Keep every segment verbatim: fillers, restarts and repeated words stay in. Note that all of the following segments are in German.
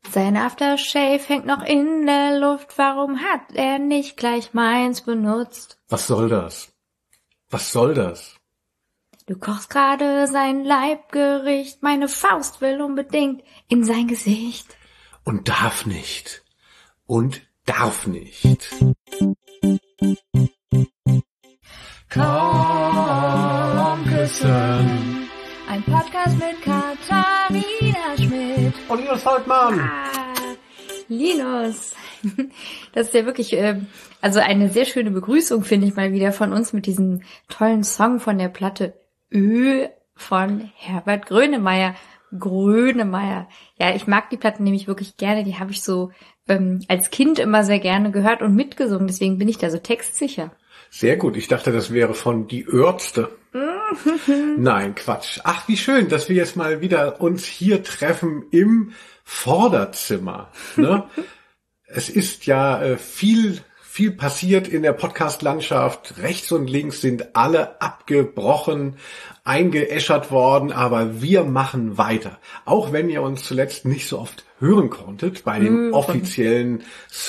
Sein Aftershave hängt noch in der Luft. Warum hat er nicht gleich meins benutzt? Was soll das? Was soll das? Du kochst gerade sein Leibgericht. Meine Faust will unbedingt in sein Gesicht. Und darf nicht. Und darf nicht. Komm küssen. Ein Podcast mit Katharina Schmidt. Und Linus Volkmann. Ah, Linus. Das ist ja wirklich, äh, also eine sehr schöne Begrüßung, finde ich mal wieder von uns mit diesem tollen Song von der Platte Ö von Herbert Grönemeyer. Grönemeyer. Ja, ich mag die Platten nämlich wirklich gerne. Die habe ich so ähm, als Kind immer sehr gerne gehört und mitgesungen. Deswegen bin ich da so textsicher. Sehr gut. Ich dachte, das wäre von Die Ärzte. Nein, Quatsch. Ach, wie schön, dass wir jetzt mal wieder uns hier treffen im Vorderzimmer. Ne? Es ist ja äh, viel, viel passiert in der Podcast-Landschaft. Rechts und links sind alle abgebrochen, eingeäschert worden, aber wir machen weiter. Auch wenn ihr uns zuletzt nicht so oft hören konntet bei dem mhm. offiziellen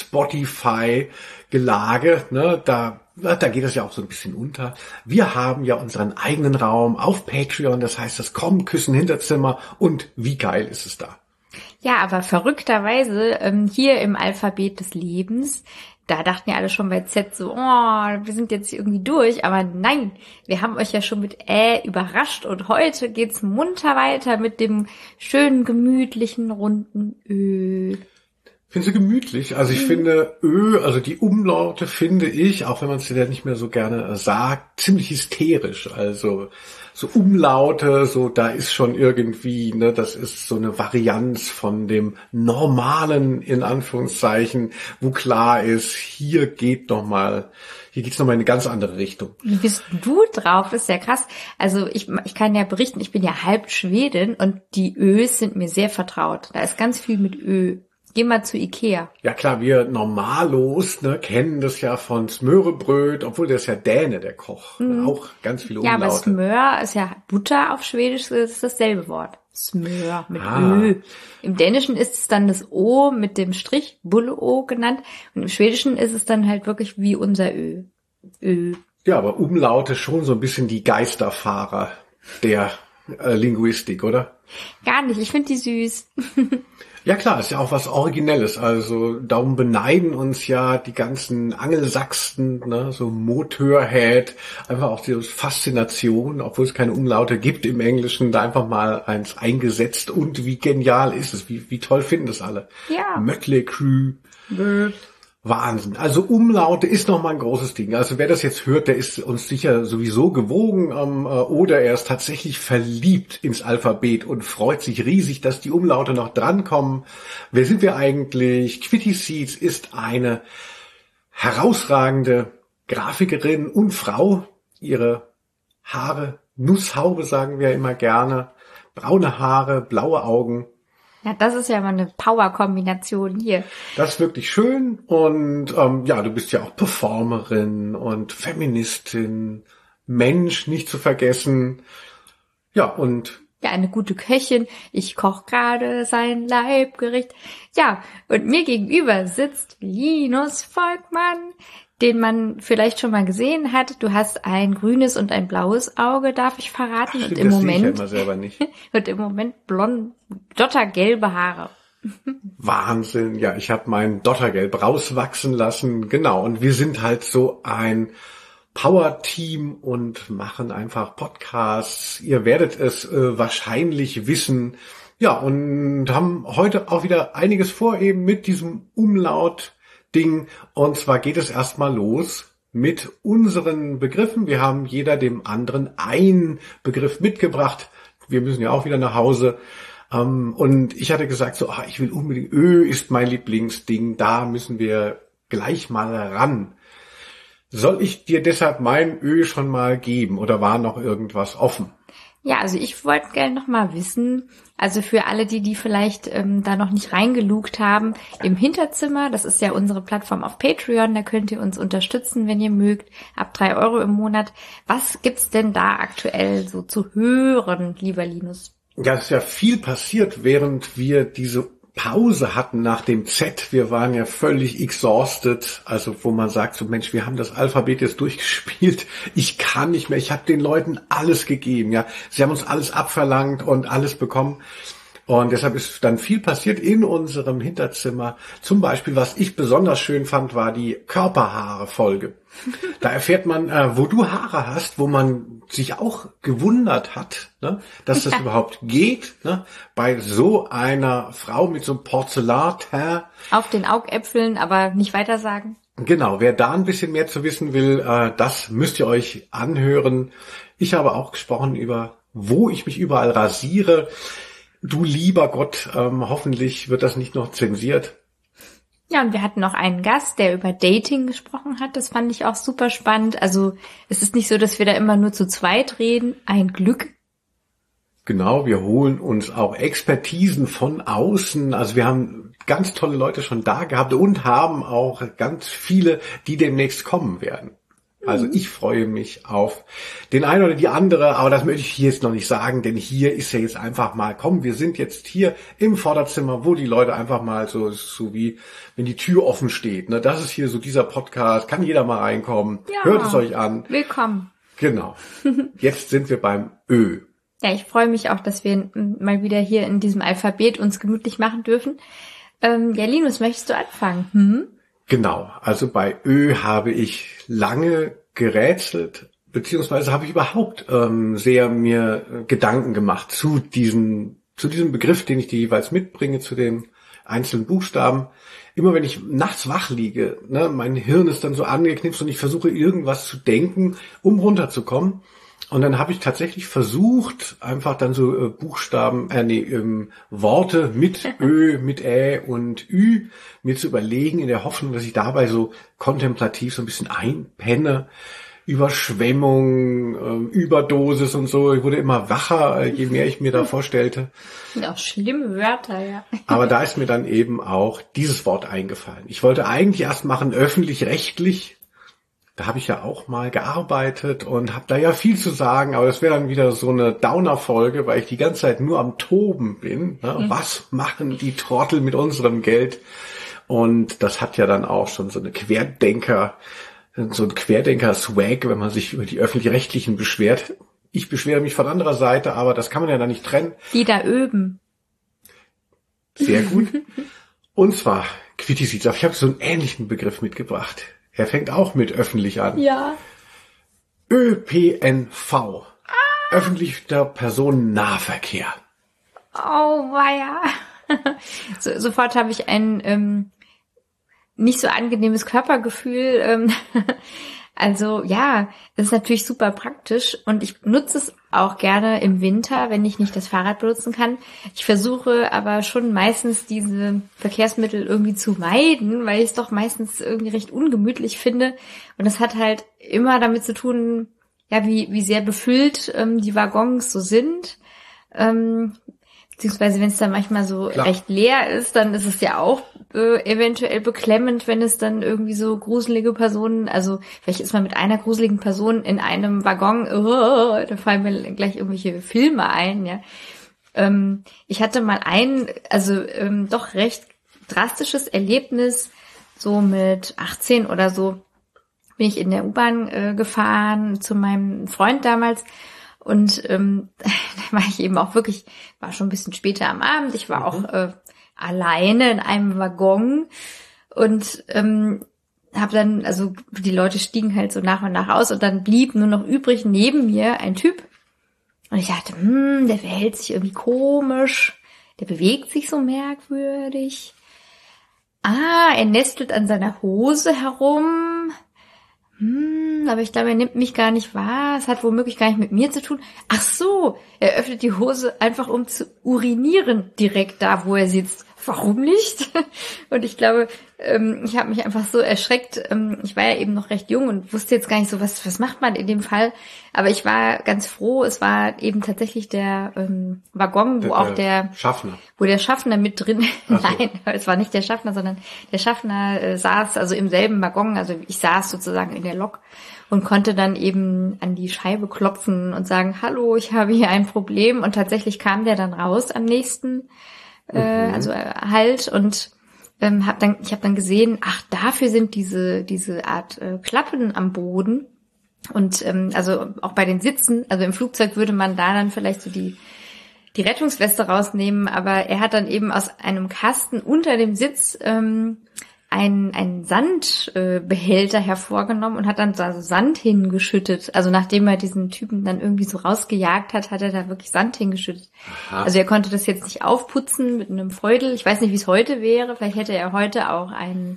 Spotify-Gelage, ne, da Da geht es ja auch so ein bisschen unter. Wir haben ja unseren eigenen Raum auf Patreon, das heißt das Kommen, Küssen, Hinterzimmer und wie geil ist es da? Ja, aber verrückterweise ähm, hier im Alphabet des Lebens, da dachten ja alle schon bei Z so, oh, wir sind jetzt irgendwie durch, aber nein, wir haben euch ja schon mit Ä überrascht und heute geht's munter weiter mit dem schönen, gemütlichen, runden Ö. Findest du gemütlich? Also ich mhm. finde Ö, also die Umlaute finde ich, auch wenn man es ja nicht mehr so gerne sagt, ziemlich hysterisch. Also so Umlaute, so da ist schon irgendwie, ne, das ist so eine Varianz von dem Normalen, in Anführungszeichen, wo klar ist, hier geht noch mal, hier geht's noch mal in eine ganz andere Richtung. Wie bist du drauf? Das ist ja krass. Also ich, ich kann ja berichten, ich bin ja halb Schwedin und die Ös sind mir sehr vertraut. Da ist ganz viel mit Ö. Geh mal zu Ikea. Ja klar, wir Normalos ne, kennen das ja von Smørrebrød, obwohl der ist ja Däne, der Koch. Mhm. Auch ganz viele Umlaute. Ja, aber Smør ist ja Butter auf Schwedisch, das ist dasselbe Wort. Smør mit ah. Ö. Im Dänischen ist es dann das O mit dem Strich, Bulle-O genannt. Und im Schwedischen ist es dann halt wirklich wie unser Ö. Ö. Ja, aber Umlaute schon so ein bisschen die Geisterfahrer der äh, Linguistik, oder? Gar nicht, ich finde die süß. Ja klar, ist ja auch was Originelles, also darum beneiden uns ja die ganzen Angelsachsen, ne, so Motorhead, einfach auch die Faszination, obwohl es keine Umlaute gibt im Englischen, da einfach mal eins eingesetzt und wie genial ist es, wie, wie toll finden das alle. Ja. Mötley Crüe. Bö. Wahnsinn. Also Umlaute ist nochmal ein großes Ding. Also wer das jetzt hört, der ist uns sicher sowieso gewogen ähm, oder er ist tatsächlich verliebt ins Alphabet und freut sich riesig, dass die Umlaute noch drankommen. Wer sind wir eigentlich? Quitty Seeds ist eine herausragende Grafikerin und Frau. Ihre Haare, Nusshaube sagen wir immer gerne, braune Haare, blaue Augen. Ja, das ist ja mal eine Power-Kombination hier. Das ist wirklich schön und ähm, ja, du bist ja auch Performerin und Feministin, Mensch nicht zu vergessen. Ja, und... Ja, eine gute Köchin. Ich koche gerade sein Leibgericht. Ja, und mir gegenüber sitzt Linus Volkmann, den man vielleicht schon mal gesehen hat. Du hast ein grünes und ein blaues Auge, darf ich verraten. Ach, stimmt, und im das Moment sehe ich ja immer selber nicht. Und im Moment blond, dottergelbe Haare. Wahnsinn. Ja, ich habe mein Dottergelb rauswachsen lassen. Genau. Und wir sind halt so ein Power-Team und machen einfach Podcasts. Ihr werdet es äh, wahrscheinlich wissen. Ja, und haben heute auch wieder einiges vor eben mit diesem Umlaut Ding. Und zwar geht es erstmal los mit unseren Begriffen. Wir haben jeder dem anderen einen Begriff mitgebracht. Wir müssen ja auch wieder nach Hause. Und ich hatte gesagt, so, ach, ich will unbedingt, Ö ist mein Lieblingsding. Da müssen wir gleich mal ran. Soll ich dir deshalb mein Ö schon mal geben oder war noch irgendwas offen? Ja, also ich wollte gerne noch mal wissen, also für alle, die die vielleicht ähm, da noch nicht reingelugt haben, im Hinterzimmer, das ist ja unsere Plattform auf Patreon, da könnt ihr uns unterstützen, wenn ihr mögt, ab drei Euro im Monat. Was gibt's denn da aktuell so zu hören, lieber Linus? Ja, es ist ja viel passiert, während wir diese Pause hatten nach dem Z, wir waren ja völlig exhausted, also wo man sagt, so Mensch, wir haben das Alphabet jetzt durchgespielt, ich kann nicht mehr, ich habe den Leuten alles gegeben, ja, sie haben uns alles abverlangt und alles bekommen. Und deshalb ist dann viel passiert in unserem Hinterzimmer. Zum Beispiel, was ich besonders schön fand, war die Körperhaare-Folge. Da erfährt man, äh, wo du Haare hast, wo man sich auch gewundert hat, ne, dass das überhaupt geht, ne, bei so einer Frau mit so einem Porzellanteint. Auf den Augäpfeln, aber nicht weiter sagen. Genau, wer da ein bisschen mehr zu wissen will, äh, das müsst ihr euch anhören. Ich habe auch gesprochen über, wo ich mich überall rasiere. Du lieber Gott, ähm, hoffentlich wird das nicht noch zensiert. Ja, und wir hatten noch einen Gast, der über Dating gesprochen hat. Das fand ich auch super spannend. Also es ist nicht so, dass wir da immer nur zu zweit reden. Ein Glück. Genau, wir holen uns auch Expertisen von außen. Also wir haben ganz tolle Leute schon da gehabt und haben auch ganz viele, die demnächst kommen werden. Also ich freue mich auf den einen oder die andere, aber das möchte ich hier jetzt noch nicht sagen, denn hier ist ja jetzt einfach mal, komm, wir sind jetzt hier im Vorderzimmer, wo die Leute einfach mal so, so wie, wenn die Tür offen steht, ne, das ist hier so dieser Podcast, kann jeder mal reinkommen, ja, hört es euch an. Willkommen. Genau. Jetzt sind wir beim Ö. Ja, ich freue mich auch, dass wir mal wieder hier in diesem Alphabet uns gemütlich machen dürfen. Ähm, ja, Linus, möchtest du anfangen? Hm? Genau, also bei Ö habe ich lange gerätselt, beziehungsweise habe ich überhaupt ähm, sehr mir äh, Gedanken gemacht zu diesem, zu diesem Begriff, den ich dir jeweils mitbringe, zu den einzelnen Buchstaben. Immer wenn ich nachts wach liege, ne, mein Hirn ist dann so angeknipst und ich versuche irgendwas zu denken, um runterzukommen. Und dann habe ich tatsächlich versucht, einfach dann so äh, Buchstaben, äh, nee, ähm, Worte mit Ö, mit Ä und Ü mir zu überlegen, in der Hoffnung, dass ich dabei so kontemplativ so ein bisschen einpenne. Überschwemmung, äh, Überdosis und so. Ich wurde immer wacher, äh, je mehr ich mir da vorstellte. Ja, schlimme Wörter, ja. Aber da ist mir dann eben auch dieses Wort eingefallen. Ich wollte eigentlich erst machen öffentlich-rechtlich. Da habe ich ja auch mal gearbeitet und habe da ja viel zu sagen, aber das wäre dann wieder so eine Downer-Folge, weil ich die ganze Zeit nur am Toben bin. Ne? Mhm. Was machen die Trottel mit unserem Geld? Und das hat ja dann auch schon so eine Querdenker, so ein Querdenker-Swag, wenn man sich über die Öffentlich-Rechtlichen beschwert. Ich beschwere mich von anderer Seite, aber das kann man ja dann nicht trennen. Die da üben. Sehr gut. Und zwar, Quitty sieht's auf, ich habe so einen ähnlichen Begriff mitgebracht. Er fängt auch mit öffentlich an. Ja. Ö P N V. Ah. Öffentlicher Personennahverkehr. Oh, weia. So, sofort habe ich ein ähm, nicht so angenehmes Körpergefühl. Ähm, also ja, das ist natürlich super praktisch und ich nutze es auch gerne im Winter, wenn ich nicht das Fahrrad benutzen kann. Ich versuche aber schon meistens diese Verkehrsmittel irgendwie zu meiden, weil ich es doch meistens irgendwie recht ungemütlich finde. Und das hat halt immer damit zu tun, ja, wie wie sehr befüllt ähm, die Waggons so sind. Ähm, beziehungsweise wenn es dann manchmal so Klar. recht leer ist, dann ist es ja auch äh, eventuell beklemmend, wenn es dann irgendwie so gruselige Personen, also vielleicht ist man mit einer gruseligen Person in einem Waggon, oh, da fallen mir gleich irgendwelche Filme ein, ja. Ähm, ich hatte mal ein, also ähm, doch recht drastisches Erlebnis, so mit achtzehn oder so bin ich in der U-Bahn äh, gefahren zu meinem Freund damals. Und ähm, da war ich eben auch wirklich, war schon ein bisschen später am Abend, ich war mhm. auch äh, alleine in einem Waggon und ähm, habe dann, also die Leute stiegen halt so nach und nach aus und dann blieb nur noch übrig neben mir ein Typ. Und ich dachte, hm, der verhält sich irgendwie komisch, der bewegt sich so merkwürdig. Ah, er nestelt an seiner Hose herum. Hm, aber ich glaube, er nimmt mich gar nicht wahr. Es hat womöglich gar nicht mit mir zu tun. Ach so, er öffnet die Hose einfach, um zu urinieren, direkt da, wo er sitzt. Warum nicht? Und ich glaube, ähm, ich habe mich einfach so erschreckt. Ähm, ich war ja eben noch recht jung und wusste jetzt gar nicht so, was was macht man in dem Fall. Aber ich war ganz froh. Es war eben tatsächlich der ähm, Waggon, wo der, auch der, der Schaffner, wo der Schaffner mit drin. So. Nein, es war nicht der Schaffner, sondern der Schaffner äh, saß also im selben Waggon. Also ich saß sozusagen in der Lok und konnte dann eben an die Scheibe klopfen und sagen, hallo, ich habe hier ein Problem. Und tatsächlich kam der dann raus am nächsten äh, mhm. also äh, Halt und ähm, hab dann, ich habe dann gesehen, ach, dafür sind diese diese Art äh, Klappen am Boden und ähm, also auch bei den Sitzen, also im Flugzeug würde man da dann vielleicht so die die Rettungsweste rausnehmen, aber er hat dann eben aus einem Kasten unter dem Sitz ähm, einen, einen Sandbehälter äh, hervorgenommen und hat dann so Sand hingeschüttet. Also nachdem er diesen Typen dann irgendwie so rausgejagt hat, hat er da wirklich Sand hingeschüttet. Aha. Also er konnte das jetzt nicht aufputzen mit einem Feudel. Ich weiß nicht, wie es heute wäre. Vielleicht hätte er heute auch einen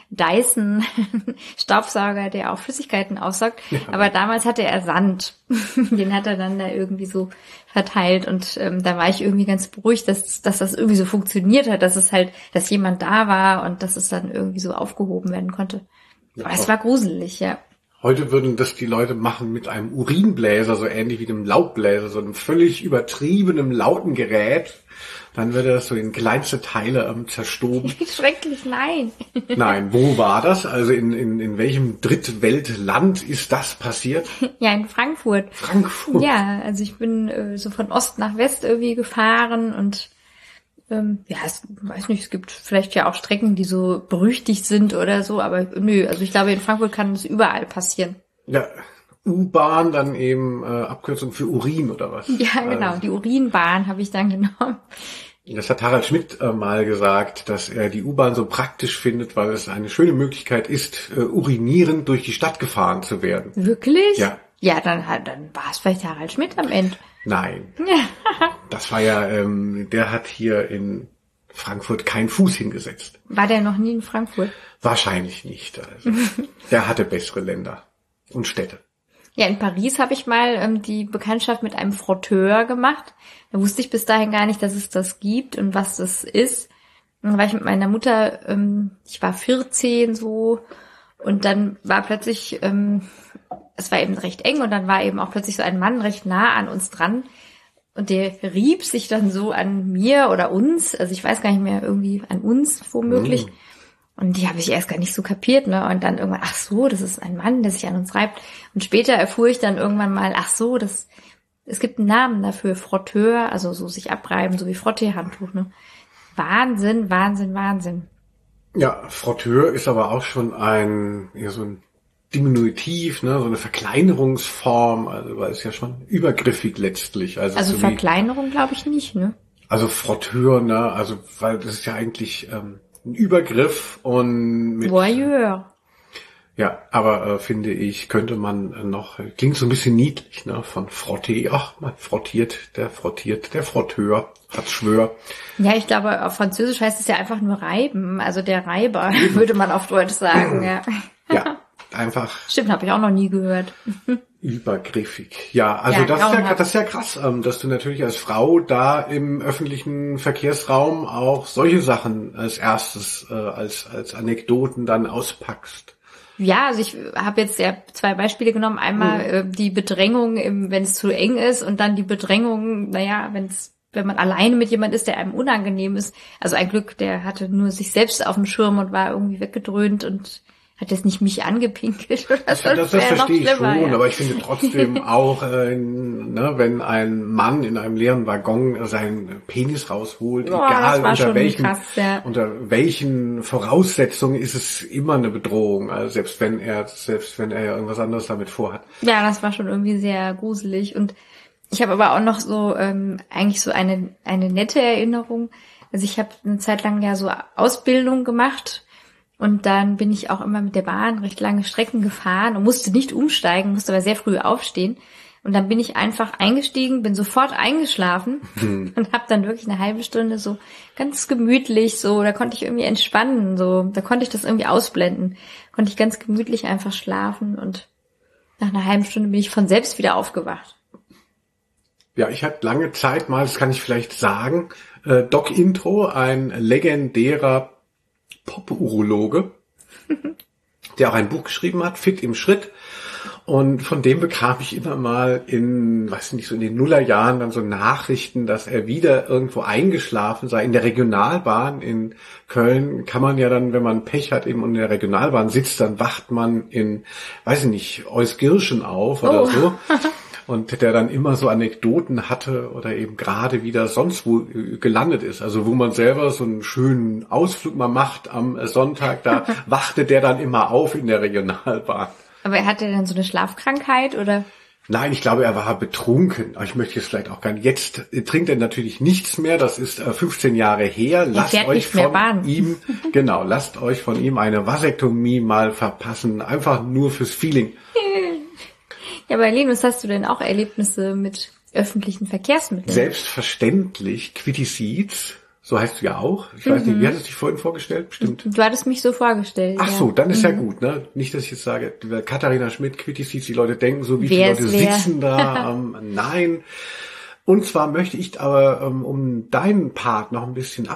Dyson Staubsauger, der auch Flüssigkeiten aussaugt. Ja. Aber damals hatte er Sand. Den hat er dann da irgendwie so verteilt und ähm, da war ich irgendwie ganz beruhigt, dass, dass das irgendwie so funktioniert hat, dass es halt, dass jemand da war und dass es dann irgendwie so aufgehoben werden konnte. Ja, aber es war gruselig, ja. Heute würden das die Leute machen mit einem Urinbläser, so ähnlich wie einem Laubbläser, so einem völlig übertriebenen, lauten Gerät. Dann würde das so in kleinste Teile ähm, zerstoben. Schrecklich, nein. Nein, wo war das? Also in, in, in welchem Drittweltland ist das passiert? Ja, in Frankfurt. Frankfurt? Ja, also ich bin äh, so von Ost nach West irgendwie gefahren und ähm, ja, es, weiß nicht, es gibt vielleicht ja auch Strecken, die so berüchtigt sind oder so, aber nö, also ich glaube, in Frankfurt kann das überall passieren. Ja, U-Bahn, dann eben äh, Abkürzung für Urin oder was? Ja, genau, also, die Urinbahn habe ich dann genommen. Das hat Harald Schmidt äh, mal gesagt, dass er die U-Bahn so praktisch findet, weil es eine schöne Möglichkeit ist, äh, urinierend durch die Stadt gefahren zu werden. Wirklich? Ja. Ja, dann, dann war es vielleicht Harald Schmidt am Ende. Nein. Das war ja, ähm, der hat hier in Frankfurt keinen Fuß hingesetzt. War der noch nie in Frankfurt? Wahrscheinlich nicht. Also, der hatte bessere Länder und Städte. Ja, in Paris habe ich mal ähm, die Bekanntschaft mit einem Frotteur gemacht. Da wusste ich bis dahin gar nicht, dass es das gibt und was das ist. Und dann war ich mit meiner Mutter, ähm, ich war vierzehn so, und dann war plötzlich, ähm, es war eben recht eng und dann war eben auch plötzlich so ein Mann recht nah an uns dran und der rieb sich dann so an mir oder uns, also ich weiß gar nicht mehr, irgendwie an uns womöglich. Mm. Und die habe ich erst gar nicht so kapiert, ne? Und dann irgendwann, ach so, das ist ein Mann, der sich an uns reibt. Und später erfuhr ich dann irgendwann mal, ach so, das, es gibt einen Namen dafür, Frotteur, also so sich abreiben, so wie Frotteehandtuch, ne? Wahnsinn, Wahnsinn, Wahnsinn. Ja, Frotteur ist aber auch schon ein, ja, so ein Diminutiv, ne, so eine Verkleinerungsform, also weil es ja schon übergriffig letztlich. Also, also so Verkleinerung glaube ich nicht, ne? Also Frotteur, ne, also weil das ist ja eigentlich ähm, ein Übergriff und mit Voyeur. Ja, aber äh, finde ich, könnte man noch, klingt so ein bisschen niedlich, ne, von Frottee, ach, man frottiert, der frottiert, der Frotteur, hat Schwör. Ja, ich glaube, auf Französisch heißt es ja einfach nur reiben, also der Reiber, würde man auf Deutsch sagen, ja. Ja, einfach. Stimmt, habe ich auch noch nie gehört. Übergriffig. Ja, also ja, das, ist ja, das ist ja krass, dass du natürlich als Frau da im öffentlichen Verkehrsraum auch solche Sachen als erstes, äh, als als Anekdoten dann auspackst. Ja, also ich habe jetzt ja zwei Beispiele genommen. Einmal mhm. äh, die Bedrängung, wenn es zu eng ist, und dann die Bedrängung, naja, wenn es wenn man alleine mit jemand ist, der einem unangenehm ist. Also ein Glück, der hatte nur sich selbst auf dem Schirm und war irgendwie weggedröhnt und hat jetzt nicht mich angepinkelt oder das, so. Das, das verstehe ich schon, ja. Aber ich finde trotzdem auch, äh, ne, wenn ein Mann in einem leeren Waggon seinen Penis rausholt, oh, egal unter welchen, krass, ja. unter welchen Voraussetzungen, ist es immer eine Bedrohung. Also selbst wenn er, selbst wenn er ja irgendwas anderes damit vorhat. Ja, das war schon irgendwie sehr gruselig. Und ich habe aber auch noch so ähm, eigentlich so eine eine nette Erinnerung. Also ich habe eine Zeit lang ja so Ausbildung gemacht. Und dann bin ich auch immer mit der Bahn recht lange Strecken gefahren und musste nicht umsteigen, musste aber sehr früh aufstehen. Und dann bin ich einfach eingestiegen, bin sofort eingeschlafen hm. und habe dann wirklich eine halbe Stunde so ganz gemütlich, so, da konnte ich irgendwie entspannen, so, da konnte ich das irgendwie ausblenden. Konnte ich ganz gemütlich einfach schlafen und nach einer halben Stunde bin ich von selbst wieder aufgewacht. Ja, ich hatte lange Zeit mal, das kann ich vielleicht sagen, äh, Doc Intro, ein legendärer Pop-Urologe, der auch ein Buch geschrieben hat, Fit im Schritt. Und von dem bekam ich immer mal in, weiß nicht, so in den Nullerjahren dann so Nachrichten, dass er wieder irgendwo eingeschlafen sei. In der Regionalbahn in Köln kann man ja dann, wenn man Pech hat, eben in der Regionalbahn sitzt, dann wacht man in, weiß ich nicht, Euskirchen auf oder oh. so. und der dann immer so Anekdoten hatte oder eben gerade wieder sonst wo gelandet ist. Also wo man selber so einen schönen Ausflug mal macht am Sonntag, da wachte der dann immer auf in der Regionalbahn. Aber er hatte dann so eine Schlafkrankheit oder? Nein, ich glaube, er war betrunken. Aber ich möchte jetzt vielleicht auch gar nicht. Jetzt trinkt er natürlich nichts mehr. Das ist fünfzehn Jahre her. Lasst euch von ihm, genau, lasst euch von ihm eine Vasektomie mal verpassen. Einfach nur fürs Feeling. Ja, aber Linus, hast du denn auch Erlebnisse mit öffentlichen Verkehrsmitteln? Selbstverständlich. Quitty Seats. So heißt du ja auch. Ich weiß mhm. nicht, wie hattest du dich vorhin vorgestellt? Bestimmt. Du hattest mich so vorgestellt. Ach so, dann ist mhm. ja gut, ne? Nicht, dass ich jetzt sage, Katharina Schmidt, Quitty Seats, die Leute denken so, wie viele Leute wer? sitzen da. ähm, nein. Und zwar möchte ich aber, ähm, um deinen Part noch ein bisschen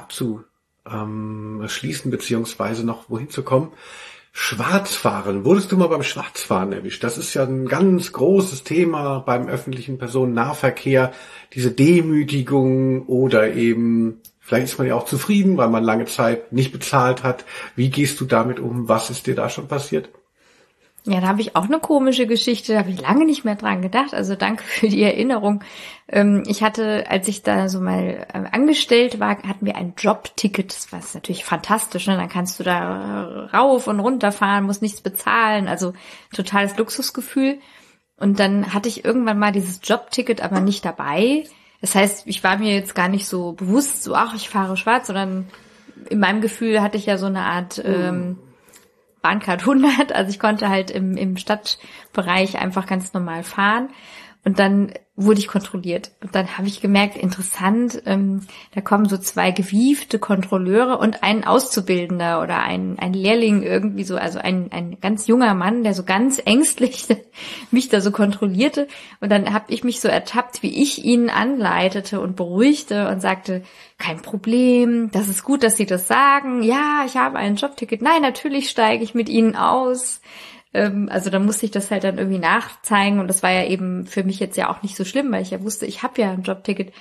abzuschließen, beziehungsweise noch wohin zu kommen, Schwarzfahren. Wurdest du mal beim Schwarzfahren erwischt? Das ist ja ein ganz großes Thema beim öffentlichen Personennahverkehr. Diese Demütigung oder eben, vielleicht ist man ja auch zufrieden, weil man lange Zeit nicht bezahlt hat. Wie gehst du damit um? Was ist dir da schon passiert? Ja, da habe ich auch eine komische Geschichte, da habe ich lange nicht mehr dran gedacht, also danke für die Erinnerung. Ich hatte, als ich da so mal angestellt war, hatten wir ein Jobticket, das war natürlich fantastisch, ne? Dann kannst du da rauf und runter fahren, musst nichts bezahlen, also totales Luxusgefühl. Und dann hatte ich irgendwann mal dieses Jobticket aber nicht dabei. Das heißt, ich war mir jetzt gar nicht so bewusst, so, ach, ich fahre schwarz, sondern in meinem Gefühl hatte ich ja so eine Art ähm, Bahncard hundert, also ich konnte halt im, im Stadtbereich einfach ganz normal fahren und dann wurde ich kontrolliert und dann habe ich gemerkt, interessant, ähm, da kommen so zwei gewiefte Kontrolleure und ein Auszubildender oder ein, ein Lehrling irgendwie so, also ein, ein ganz junger Mann, der so ganz ängstlich mich da so kontrollierte und dann habe ich mich so ertappt, wie ich ihn anleitete und beruhigte und sagte, kein Problem, das ist gut, dass Sie das sagen, ja, ich habe ein Jobticket, nein, natürlich steige ich mit Ihnen aus. Also da musste ich das halt dann irgendwie nachzeigen und das war ja eben für mich jetzt ja auch nicht so schlimm, weil ich ja wusste, ich habe ja ein Jobticket.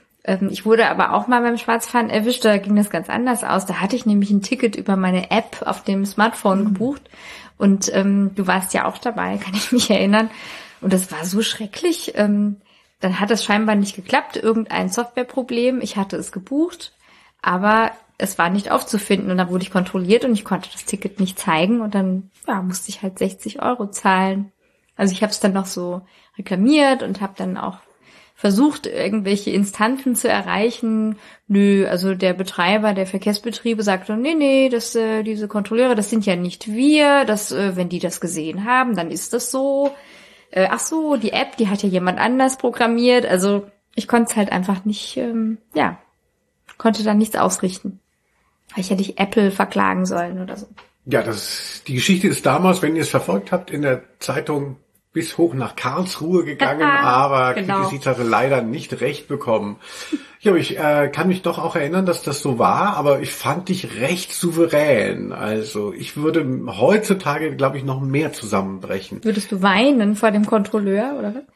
Ich wurde aber auch mal beim Schwarzfahren erwischt, da ging das ganz anders aus. Da hatte ich nämlich ein Ticket über meine App auf dem Smartphone gebucht und ähm, du warst ja auch dabei, kann ich mich erinnern. Und das war so schrecklich. Ähm, dann hat es scheinbar nicht geklappt, irgendein Softwareproblem. Ich hatte es gebucht, aber es war nicht aufzufinden und dann wurde ich kontrolliert und ich konnte das Ticket nicht zeigen und dann ja, musste ich halt sechzig Euro zahlen. Also ich habe es dann noch so reklamiert und habe dann auch versucht, irgendwelche Instanzen zu erreichen. Nö, also der Betreiber der Verkehrsbetriebe sagte, nee, nee, das, äh, diese Kontrolleure, das sind ja nicht wir, das, äh, wenn die das gesehen haben, dann ist das so. Äh, ach so, die App, die hat ja jemand anders programmiert. Also ich konnte es halt einfach nicht, ähm, ja, konnte dann nichts ausrichten. Ich hätte ich Apple verklagen sollen oder so. Ja, das, die Geschichte ist damals, wenn ihr es verfolgt habt, in der Zeitung bis hoch nach Karlsruhe gegangen, aber genau. Quitty Seats hatte leider nicht recht bekommen. Ja, aber ich äh, kann mich doch auch erinnern, dass das so war, aber ich fand dich recht souverän. Also ich würde heutzutage, glaube ich, noch mehr zusammenbrechen. Würdest du weinen vor dem Kontrolleur, oder was?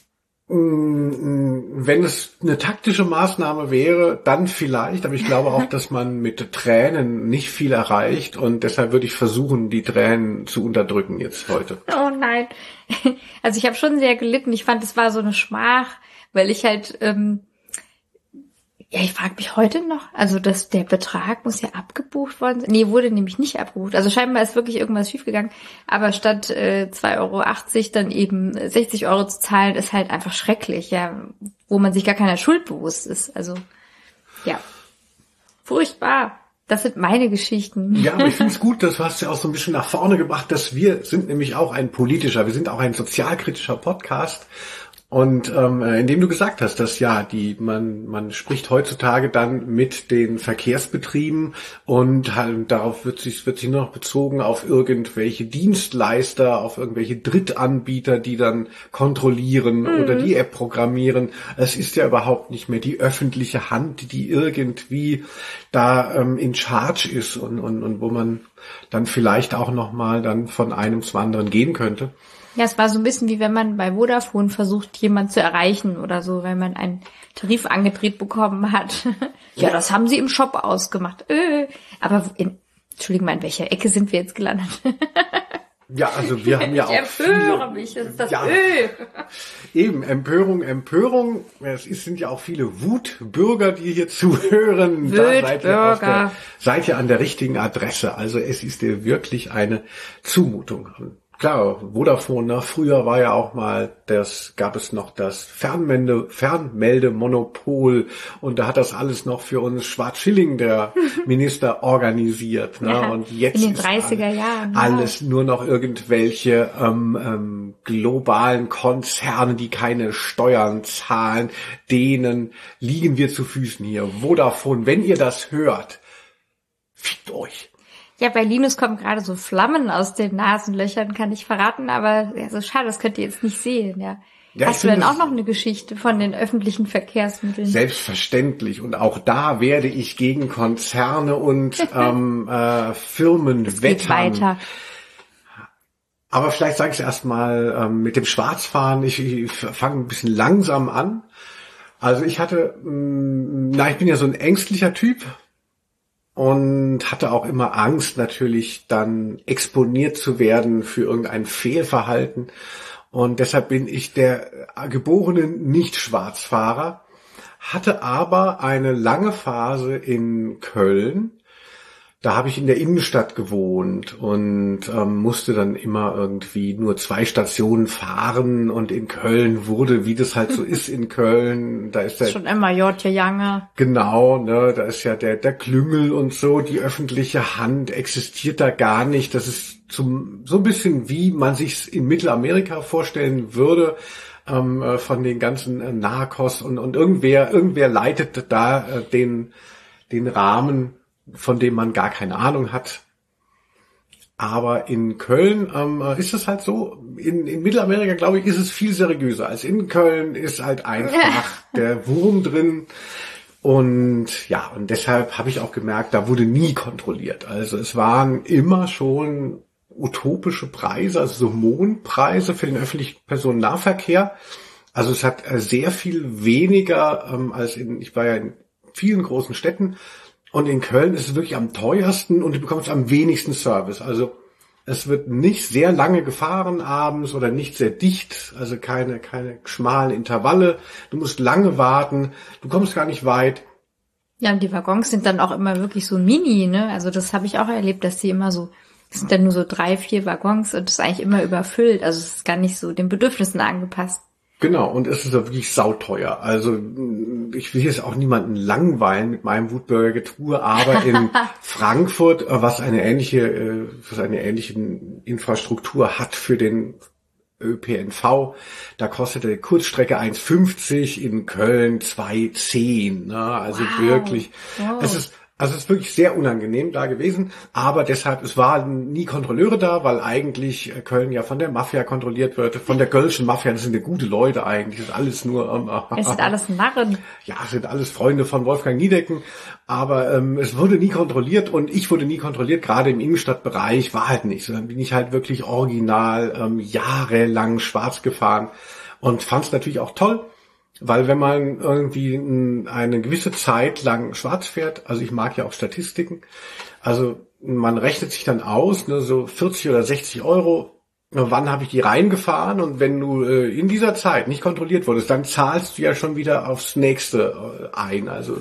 Wenn es eine taktische Maßnahme wäre, dann vielleicht, aber ich glaube auch, dass man mit Tränen nicht viel erreicht und deshalb würde ich versuchen, die Tränen zu unterdrücken jetzt heute. Oh nein. Also ich habe schon sehr gelitten. Ich fand, es war so eine Schmach, weil ich halt, ähm, ja, ich frage mich heute noch, also dass der Betrag muss ja abgebucht worden sein. Nee, wurde nämlich nicht abgebucht. Also scheinbar ist wirklich irgendwas schiefgegangen. Aber statt äh, zwei Euro achtzig dann eben sechzig Euro zu zahlen, ist halt einfach schrecklich, ja, wo man sich gar keiner Schuld bewusst ist. Also, ja, furchtbar. Das sind meine Geschichten. Ja, aber ich finde es gut, das hast du ja auch so ein bisschen nach vorne gebracht, dass wir sind nämlich auch ein politischer, wir sind auch ein sozialkritischer Podcast. Und ähm, indem du gesagt hast, dass ja, die man man spricht heutzutage dann mit den Verkehrsbetrieben und halt darauf wird sich wird sich nur noch bezogen auf irgendwelche Dienstleister, auf irgendwelche Drittanbieter, die dann kontrollieren mhm. oder die App programmieren. Es ist ja überhaupt nicht mehr die öffentliche Hand, die irgendwie da ähm, in charge ist und und und wo man dann vielleicht auch noch mal dann von einem zum anderen gehen könnte. Ja, es war so ein bisschen wie wenn man bei Vodafone versucht, jemanden zu erreichen oder so, wenn man einen Tarif angedreht bekommen hat. Ja, das haben sie im Shop ausgemacht. Äh, aber in, Entschuldigung mal, in welcher Ecke sind wir jetzt gelandet? Ja, also wir haben ja auch ich empöre viele, mich, das ist das ja, Ö. Eben, Empörung, Empörung. Es ist, sind ja auch viele Wutbürger, die hier zuhören. Da seid ihr, auf der, seid ihr an der richtigen Adresse. Also es ist dir wirklich eine Zumutung. Klar, Vodafone, ne? Früher war ja auch mal, das gab es noch das Fernmelde, Fernmeldemonopol und da hat das alles noch für uns Schwarz-Schilling, der Minister, organisiert. Ne? Ja, und jetzt in den ist dreißiger alles, Jahren. alles nur noch irgendwelche ähm, ähm, globalen Konzerne, die keine Steuern zahlen, denen liegen wir zu Füßen hier. Vodafone, wenn ihr das hört, fickt euch. Ja, bei Linus kommen gerade so Flammen aus den Nasenlöchern, kann ich verraten, aber ja, so schade, das könnt ihr jetzt nicht sehen, ja. Ja, hast du denn auch noch eine Geschichte von den öffentlichen Verkehrsmitteln? Selbstverständlich. Und auch da werde ich gegen Konzerne und ähm, äh, Firmen es wettern. Geht weiter. Aber vielleicht sage ich es erstmal ähm, mit dem Schwarzfahren. Ich, ich fange ein bisschen langsam an. Also ich hatte, mh, na, ich bin ja so ein ängstlicher Typ. Und hatte auch immer Angst, natürlich dann exponiert zu werden für irgendein Fehlverhalten. Und deshalb bin ich der geborene Nicht-Schwarzfahrer, hatte aber eine lange Phase in Köln. Da habe ich in der Innenstadt gewohnt und ähm, musste dann immer irgendwie nur zwei Stationen fahren. Und in Köln wurde, wie das halt so ist in Köln, da ist der schon immer J. Jange. Genau, ne, da ist ja der der Klüngel und so. Die öffentliche Hand existiert da gar nicht. Das ist zum so ein bisschen wie man sich's in Mittelamerika vorstellen würde. Ähm, äh, von den ganzen äh, Narcos und und irgendwer irgendwer leitet da äh, den den Rahmen, von dem man gar keine Ahnung hat. Aber in Köln ähm, ist es halt so, in, in Mittelamerika, glaube ich, ist es viel seriöser als in Köln, ist halt einfach der Wurm drin. Und ja, und deshalb habe ich auch gemerkt, da wurde nie kontrolliert. Also es waren immer schon utopische Preise, also so Mondpreise für den öffentlichen Personennahverkehr. Also es hat sehr viel weniger ähm, als in, ich war ja in vielen großen Städten, und in Köln ist es wirklich am teuersten und du bekommst am wenigsten Service. Also es wird nicht sehr lange gefahren abends oder nicht sehr dicht, also keine keine schmalen Intervalle. Du musst lange warten, du kommst gar nicht weit. Ja, und die Waggons sind dann auch immer wirklich so mini, ne? Also das habe ich auch erlebt, dass die immer so, es sind dann nur so drei, vier Waggons und das ist eigentlich immer überfüllt. Also es ist gar nicht so den Bedürfnissen angepasst. Genau, und es ist ja wirklich sauteuer. Also ich will jetzt auch niemanden langweilen mit meinem Wutbürgergetue, aber in Frankfurt, was eine ähnliche, was eine ähnliche Infrastruktur hat für den Ö P N V, da kostet die Kurzstrecke eins fünfzig, in Köln zwei zehn. Ne? Also wow. wirklich, wow. es ist Also es ist wirklich sehr unangenehm da gewesen, aber deshalb, es waren nie Kontrolleure da, weil eigentlich Köln ja von der Mafia kontrolliert wird, von der kölschen Mafia, das sind ja gute Leute eigentlich, das ist alles nur... Ähm, es sind alles Narren. Ja, es sind alles Freunde von Wolfgang Niedecken, aber ähm, es wurde nie kontrolliert und ich wurde nie kontrolliert, gerade im Innenstadtbereich war halt nicht so. Dann bin ich halt wirklich original ähm, jahrelang schwarz gefahren und fand es natürlich auch toll. Weil wenn man irgendwie eine gewisse Zeit lang schwarz fährt, also ich mag ja auch Statistiken, also man rechnet sich dann aus, ne, so vierzig oder sechzig Euro, wann habe ich die reingefahren, und wenn du äh, in dieser Zeit nicht kontrolliert wurdest, dann zahlst du ja schon wieder aufs nächste äh, ein. Also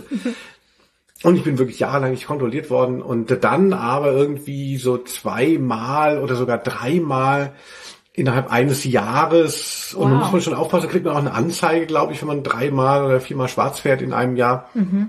und ich bin wirklich jahrelang nicht kontrolliert worden und dann aber irgendwie so zweimal oder sogar dreimal innerhalb eines Jahres. Und wow. Da muss man schon aufpassen, da kriegt man auch eine Anzeige, glaube ich, wenn man dreimal oder viermal schwarz fährt in einem Jahr. Mhm.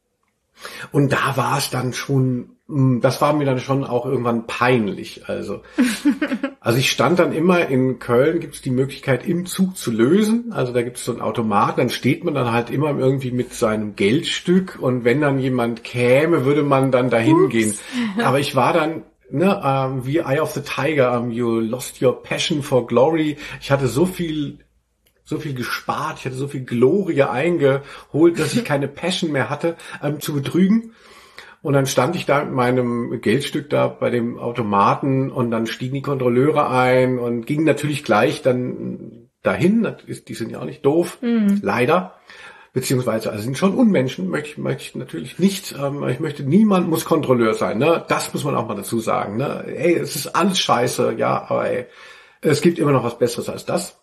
Und da war es dann schon, das war mir dann schon auch irgendwann peinlich. Also, also ich stand dann immer in Köln, gibt es die Möglichkeit, im Zug zu lösen. Also da gibt es so einen Automaten, dann steht man dann halt immer irgendwie mit seinem Geldstück und wenn dann jemand käme, würde man dann dahin Ups. gehen. Aber ich war dann Ne, ähm, wie Eye of the Tiger, um, you lost your passion for glory. Ich hatte so viel, so viel gespart, ich hatte so viel Glorie eingeholt, dass ich keine Passion mehr hatte, ähm, zu betrügen. Und dann stand ich da mit meinem Geldstück da bei dem Automaten und dann stiegen die Kontrolleure ein und gingen natürlich gleich dann dahin. Die sind ja auch nicht doof, mhm. leider. beziehungsweise also sind schon Unmenschen, möchte ich, möchte ich natürlich nicht, ähm, ich möchte, niemand muss Kontrolleur sein, ne? Das muss man auch mal dazu sagen, ne? Ey, es ist alles scheiße, ja, aber ey, es gibt immer noch was Besseres als das.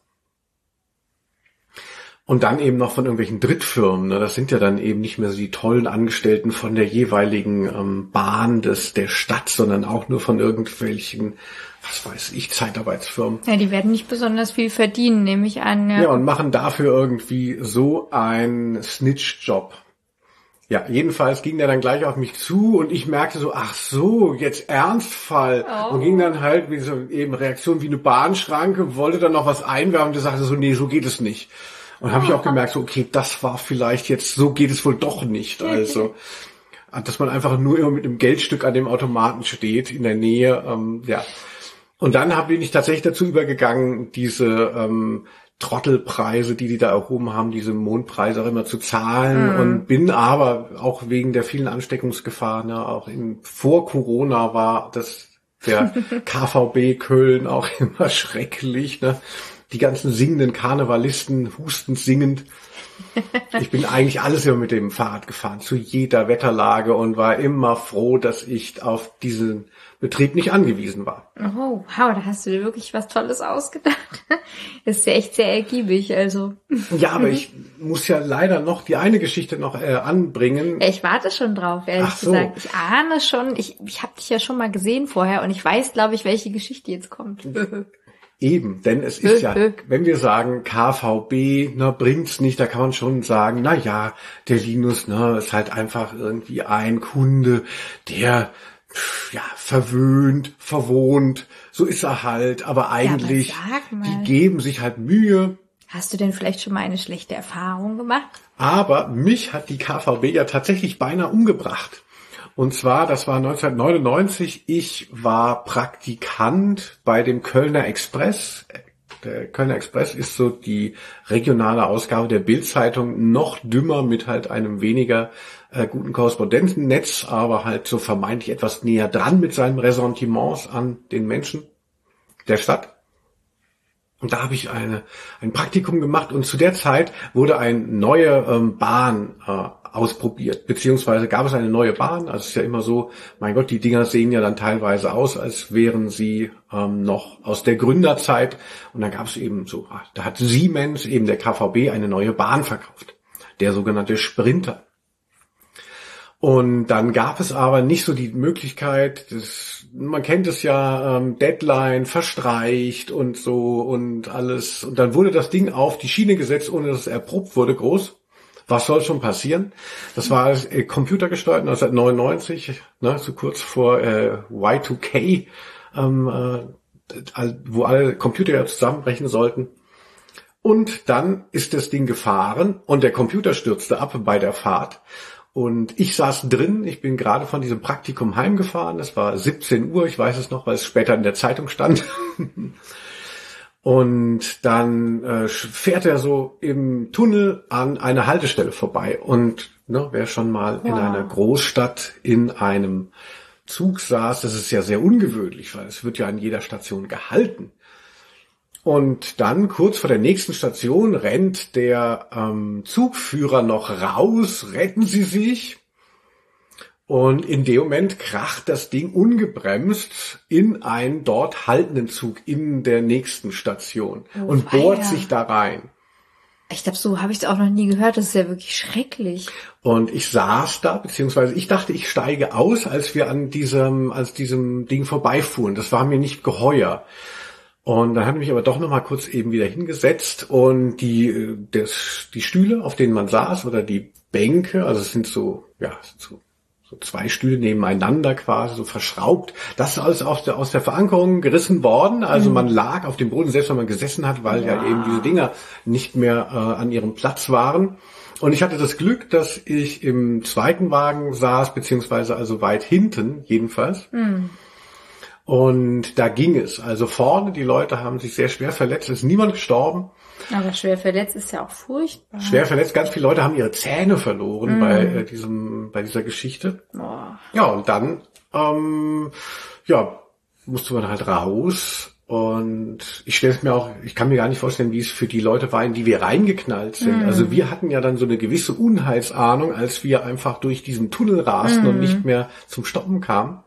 Und dann eben noch von irgendwelchen Drittfirmen, ne? Das sind ja dann eben nicht mehr so die tollen Angestellten von der jeweiligen ähm, Bahn des der Stadt, sondern auch nur von irgendwelchen, was weiß ich, Zeitarbeitsfirmen. Ja, die werden nicht besonders viel verdienen, nehme ich an. Ja, ja und machen dafür irgendwie so einen Snitch-Job. Ja, jedenfalls ging der dann gleich auf mich zu und ich merkte so, ach so, jetzt Ernstfall. Oh. Und ging dann halt wie so eben Reaktion wie eine Bahnschranke, wollte dann noch was einwerfen und sagte so, nee, so geht es nicht. Und habe ich auch gemerkt, so, okay, das war vielleicht jetzt, so geht es wohl doch nicht. Also, dass man einfach nur immer mit einem Geldstück an dem Automaten steht in der Nähe. Ähm, ja. Und dann hab, bin ich tatsächlich dazu übergegangen, diese ähm, Trottelpreise, die die da erhoben haben, diese Mondpreise auch immer zu zahlen. Mhm. Und bin aber auch wegen der vielen Ansteckungsgefahren, ne, auch in, vor Corona war das der K V B Köln auch immer schrecklich, ne? Die ganzen singenden Karnevalisten, hustend singend. Ich bin eigentlich alles immer mit dem Fahrrad gefahren, zu jeder Wetterlage und war immer froh, dass ich auf diesen Betrieb nicht angewiesen war. Oh, wow, da hast du dir wirklich was Tolles ausgedacht. Das ist ja echt sehr ergiebig, also. Ja, aber ich muss ja leider noch die eine Geschichte noch äh, anbringen. Ja, ich warte schon drauf, ehrlich Ach so. gesagt. Ich ahne schon, ich, ich habe dich ja schon mal gesehen vorher und ich weiß, glaube ich, welche Geschichte jetzt kommt. Eben, denn es ist ja, wenn wir sagen K V B, ne, bringt's nicht, da kann man schon sagen, na ja, der Linus, ne, ist halt einfach irgendwie ein Kunde, der, ja, verwöhnt, verwohnt, so ist er halt, aber eigentlich, ja, aber sag mal, die geben sich halt Mühe. Hast du denn vielleicht schon mal eine schlechte Erfahrung gemacht? Aber mich hat die K V B ja tatsächlich beinahe umgebracht. Und zwar, das war neunzehnhundertneunundneunzig, ich war Praktikant bei dem Kölner Express. Der Kölner Express ist so die regionale Ausgabe der Bild-Zeitung, noch dümmer mit halt einem weniger äh, guten Korrespondentennetz, aber halt so vermeintlich etwas näher dran mit seinen Ressentiments an den Menschen der Stadt. Und da habe ich eine ein Praktikum gemacht und zu der Zeit wurde eine neue ähm, Bahn äh, ausprobiert, beziehungsweise gab es eine neue Bahn. Also es ist ja immer so, mein Gott, die Dinger sehen ja dann teilweise aus, als wären sie ähm, noch aus der Gründerzeit. Und dann gab es eben so, da hat Siemens, eben der K V B, eine neue Bahn verkauft, der sogenannte Sprinter. Und dann gab es aber nicht so die Möglichkeit, das, man kennt es ja, ähm, Deadline verstreicht und so und alles. Und dann wurde das Ding auf die Schiene gesetzt, ohne dass es erprobt wurde, groß. Was soll schon passieren? Das war äh, computergesteuert neunzehnhundertneunundneunzig, ne, so kurz vor äh, Y zwei K, ähm, äh, wo alle Computer ja zusammenbrechen sollten. Und dann ist das Ding gefahren und der Computer stürzte ab bei der Fahrt. Und ich saß drin, ich bin gerade von diesem Praktikum heimgefahren, es war siebzehn Uhr, ich weiß es noch, weil es später in der Zeitung stand. Und dann äh, fährt er so im Tunnel an einer Haltestelle vorbei. Und ne, wer schon mal wow. in einer Großstadt in einem Zug saß, das ist ja sehr ungewöhnlich, weil es wird ja an jeder Station gehalten. Und dann kurz vor der nächsten Station rennt der ähm, Zugführer noch raus, retten Sie sich. Und in dem Moment kracht das Ding ungebremst in einen dort haltenden Zug in der nächsten Station oh, und bohrt sich da rein. Ich glaube, so habe ich es auch noch nie gehört. Das ist ja wirklich schrecklich. Und ich saß da, beziehungsweise ich dachte, ich steige aus, als wir an diesem, als diesem Ding vorbeifuhren. Das war mir nicht geheuer. Und dann habe ich mich aber doch noch mal kurz eben wieder hingesetzt und die, das, die Stühle, auf denen man saß oder die Bänke, also es sind so, ja, so, so zwei Stühle nebeneinander quasi, so verschraubt. Das ist alles aus der, aus der Verankerung gerissen worden. Also mhm. man lag auf dem Boden, selbst wenn man gesessen hat, weil ja, ja eben diese Dinger nicht mehr äh, an ihrem Platz waren. Und ich hatte das Glück, dass ich im zweiten Wagen saß, beziehungsweise also weit hinten jedenfalls. Mhm. Und da ging es. Also vorne, die Leute haben sich sehr schwer verletzt, ist niemand gestorben. Aber schwer verletzt ist ja auch furchtbar. Schwer verletzt, ganz viele Leute haben ihre Zähne verloren mm. bei äh, diesem, bei dieser Geschichte. Oh. Ja, und dann, ähm, ja, musste man halt raus Und ich stelle es mir auch, ich kann mir gar nicht vorstellen, wie es für die Leute war, in die wir reingeknallt sind. Mm. Also wir hatten ja dann so eine gewisse Unheilsahnung, als wir einfach durch diesen Tunnel rasten mm. und nicht mehr zum Stoppen kamen.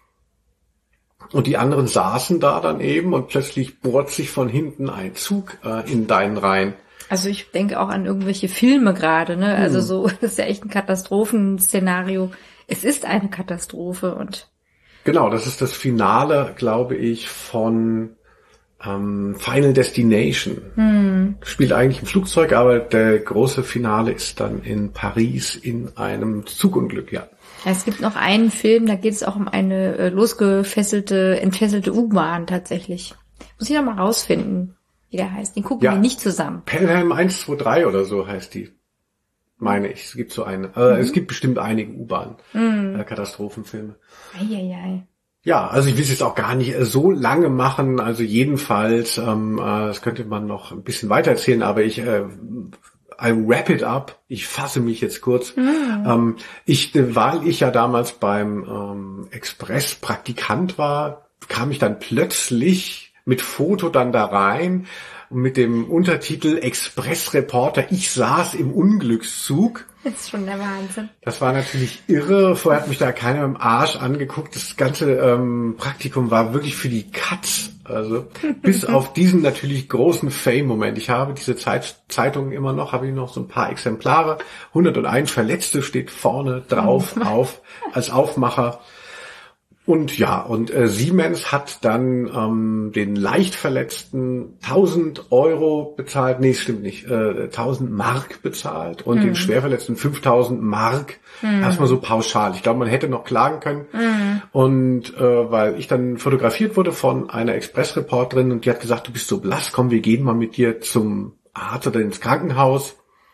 Und die anderen saßen da dann eben und plötzlich bohrt sich von hinten ein Zug äh, in deinen Reihen. Also ich denke auch an irgendwelche Filme gerade, ne? Mm. Also so, das ist ja echt ein Katastrophenszenario. Es ist eine Katastrophe und genau, das ist das Finale, glaube ich, von ähm, Final Destination. Hm. Spielt eigentlich im Flugzeug, aber der große Finale ist dann in Paris in einem Zugunglück, ja. Ja, es gibt noch einen Film, da geht es auch um eine äh, losgefesselte, entfesselte U-Bahn tatsächlich. Muss ich noch mal rausfinden, wie der heißt. Den gucken ja. wir nicht zusammen. Pelham eins zwei drei oder so heißt die. Meine ich, es gibt so eine. Äh, mhm. Es gibt bestimmt einige U-Bahn-Katastrophenfilme. Mhm. Eieiei. Ja, also ich will es jetzt auch gar nicht so lange machen. Also jedenfalls, ähm, äh, das könnte man noch ein bisschen weiter erzählen, aber ich äh, I wrap it up. Ich fasse mich jetzt kurz. Mhm. Ähm, ich, weil ich ja damals beim ähm, Express Praktikant war, kam ich dann plötzlich mit Foto dann da rein. Mit dem Untertitel Express-Reporter, ich saß im Unglückszug. Das ist schon der Wahnsinn. Das war natürlich irre. Vorher hat mich da keiner im Arsch angeguckt. Das ganze ähm, Praktikum war wirklich für die Katz. Also bis auf diesen natürlich großen Fame-Moment. Ich habe diese Zeit, Zeitungen immer noch, habe ich noch so ein paar Exemplare. hunderteins Verletzte steht vorne drauf auf als Aufmacher. Und ja, und äh, Siemens hat dann ähm, den leicht Verletzten tausend Euro bezahlt, nee, stimmt nicht, äh, tausend Mark bezahlt und mhm. den Schwerverletzten fünftausend Mark, mhm. erstmal so pauschal. Ich glaube, man hätte noch klagen können. Mhm. Und äh, weil ich dann fotografiert wurde von einer Express-Reporterin und die hat gesagt, du bist so blass, komm, wir gehen mal mit dir zum Arzt oder ins Krankenhaus.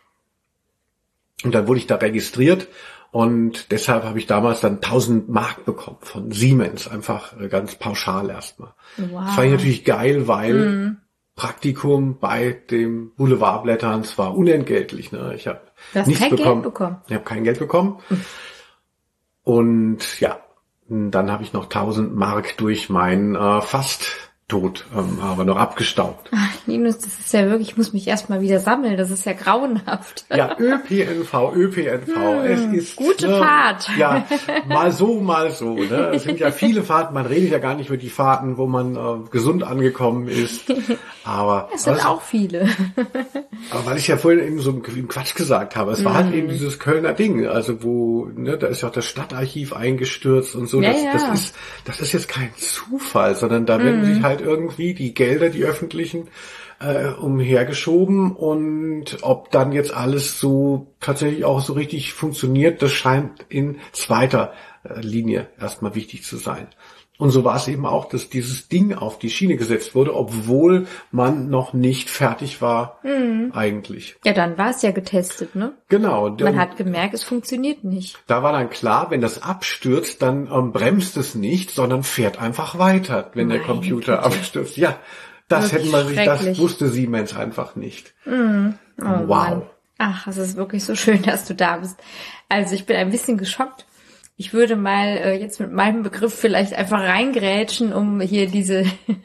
Und dann wurde ich da registriert. Und deshalb habe ich damals dann tausend Mark bekommen von Siemens, einfach ganz pauschal erstmal. Wow. Das fand ich natürlich geil, weil mm. Praktikum bei dem Boulevardblättern, es war unentgeltlich. Ne? Ich habe nichts kein bekommen. Geld bekommen. Ich habe kein Geld bekommen. Mm. Und ja, dann habe ich noch tausend Mark durch meinen äh, fast tot, ähm, aber noch abgestaubt. Ach, Linus, das ist ja wirklich, ich muss mich erstmal wieder sammeln, das ist ja grauenhaft. Ja, ÖPNV, ÖPNV, hm, es ist... Gute ne, Fahrt. Ja, mal so, mal so. Ne? Es sind ja viele Fahrten, man redet ja gar nicht über die Fahrten, wo man äh, gesund angekommen ist, aber... Es sind also, auch viele. Aber weil ich ja vorhin eben so einen Quatsch gesagt habe, es war halt eben dieses Kölner Ding, also wo, ne, da ist ja auch das Stadtarchiv eingestürzt und so, ja, das, ja. das ist, das ist jetzt kein Zufall, sondern da werden mm. sich halt irgendwie die Gelder, die öffentlichen, äh, umhergeschoben und ob dann jetzt alles so tatsächlich auch so richtig funktioniert, das scheint in zweiter äh, Linie erstmal wichtig zu sein. Und so war es eben auch, dass dieses Ding auf die Schiene gesetzt wurde, obwohl man noch nicht fertig war, mhm. eigentlich. Ja, dann war es ja getestet, ne? Genau. Man hat gemerkt, es funktioniert nicht. Da war dann klar, wenn das abstürzt, dann ähm, bremst es nicht, sondern fährt einfach weiter, wenn Meine der Computer Güte. abstürzt. Ja, das hätte man sich, das wusste Siemens einfach nicht. Mhm. Oh, wow. Mann. Ach, es ist wirklich so schön, dass du da bist. Also ich bin ein bisschen geschockt. Ich würde mal äh, jetzt mit meinem Begriff vielleicht einfach reingrätschen, um hier diese...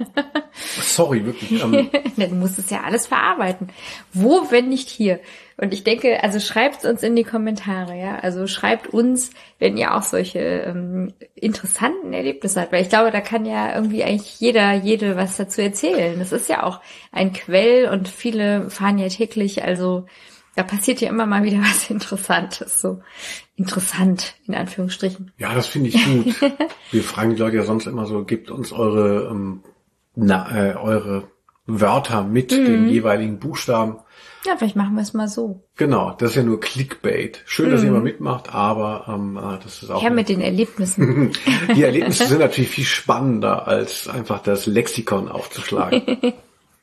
Sorry, wirklich. Ähm. Du musst es ja alles verarbeiten. Wo, wenn nicht hier? Und ich denke, also schreibt uns in die Kommentare, ja. Also schreibt uns, wenn ihr auch solche ähm, interessanten Erlebnisse habt. Weil ich glaube, da kann ja irgendwie eigentlich jeder, jede was dazu erzählen. Das ist ja auch ein Quell und viele fahren ja täglich, also... Da passiert ja immer mal wieder was Interessantes, so interessant, in Anführungsstrichen. Ja, das finde ich gut. Wir fragen die Leute ja sonst immer so, gebt uns eure, ähm, na, äh, eure Wörter mit mhm. den jeweiligen Buchstaben. Ja, vielleicht machen wir es mal so. Genau, das ist ja nur Clickbait. Schön, mhm. dass ihr mal mitmacht, aber ähm, das ist auch... Ja, mit den Erlebnissen. Die Erlebnisse sind natürlich viel spannender, als einfach das Lexikon aufzuschlagen.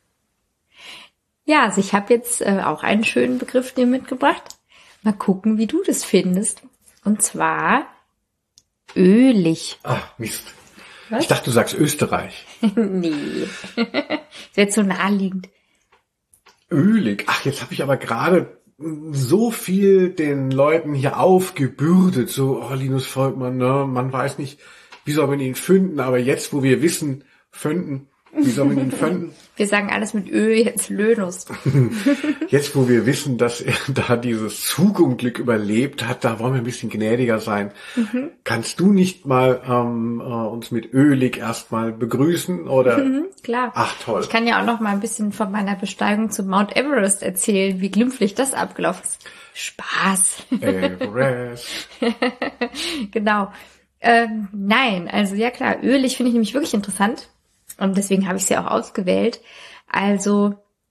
Ja, also ich habe jetzt äh, auch einen schönen Begriff dir mitgebracht. Mal gucken, wie du das findest. Und zwar ölig. Ach, Mist. Was? Ich dachte, du sagst Österreich. Nee, das wäre zu naheliegend. Ölig. Ach, jetzt habe ich aber gerade so viel den Leuten hier aufgebürdet. So, oh, Linus Volkmann, ne? Man weiß nicht, wie soll man ihn finden. Aber jetzt, wo wir wissen, finden... Wie soll man ihn finden? Wir sagen alles mit Ö, jetzt Lönuss. Jetzt, wo wir wissen, dass er da dieses Zugunglück überlebt hat, da wollen wir ein bisschen gnädiger sein. Mhm. Kannst du nicht mal ähm, äh, uns mit Ölig erstmal begrüßen? Oder? Mhm, klar. Ach, toll. Ich kann ja auch noch mal ein bisschen von meiner Besteigung zum Mount Everest erzählen, wie glimpflich das abgelaufen ist. Spaß. Everest. Genau. Ähm, nein, also ja klar, Ölig finde ich nämlich wirklich interessant. Und deswegen habe ich sie auch ausgewählt. Also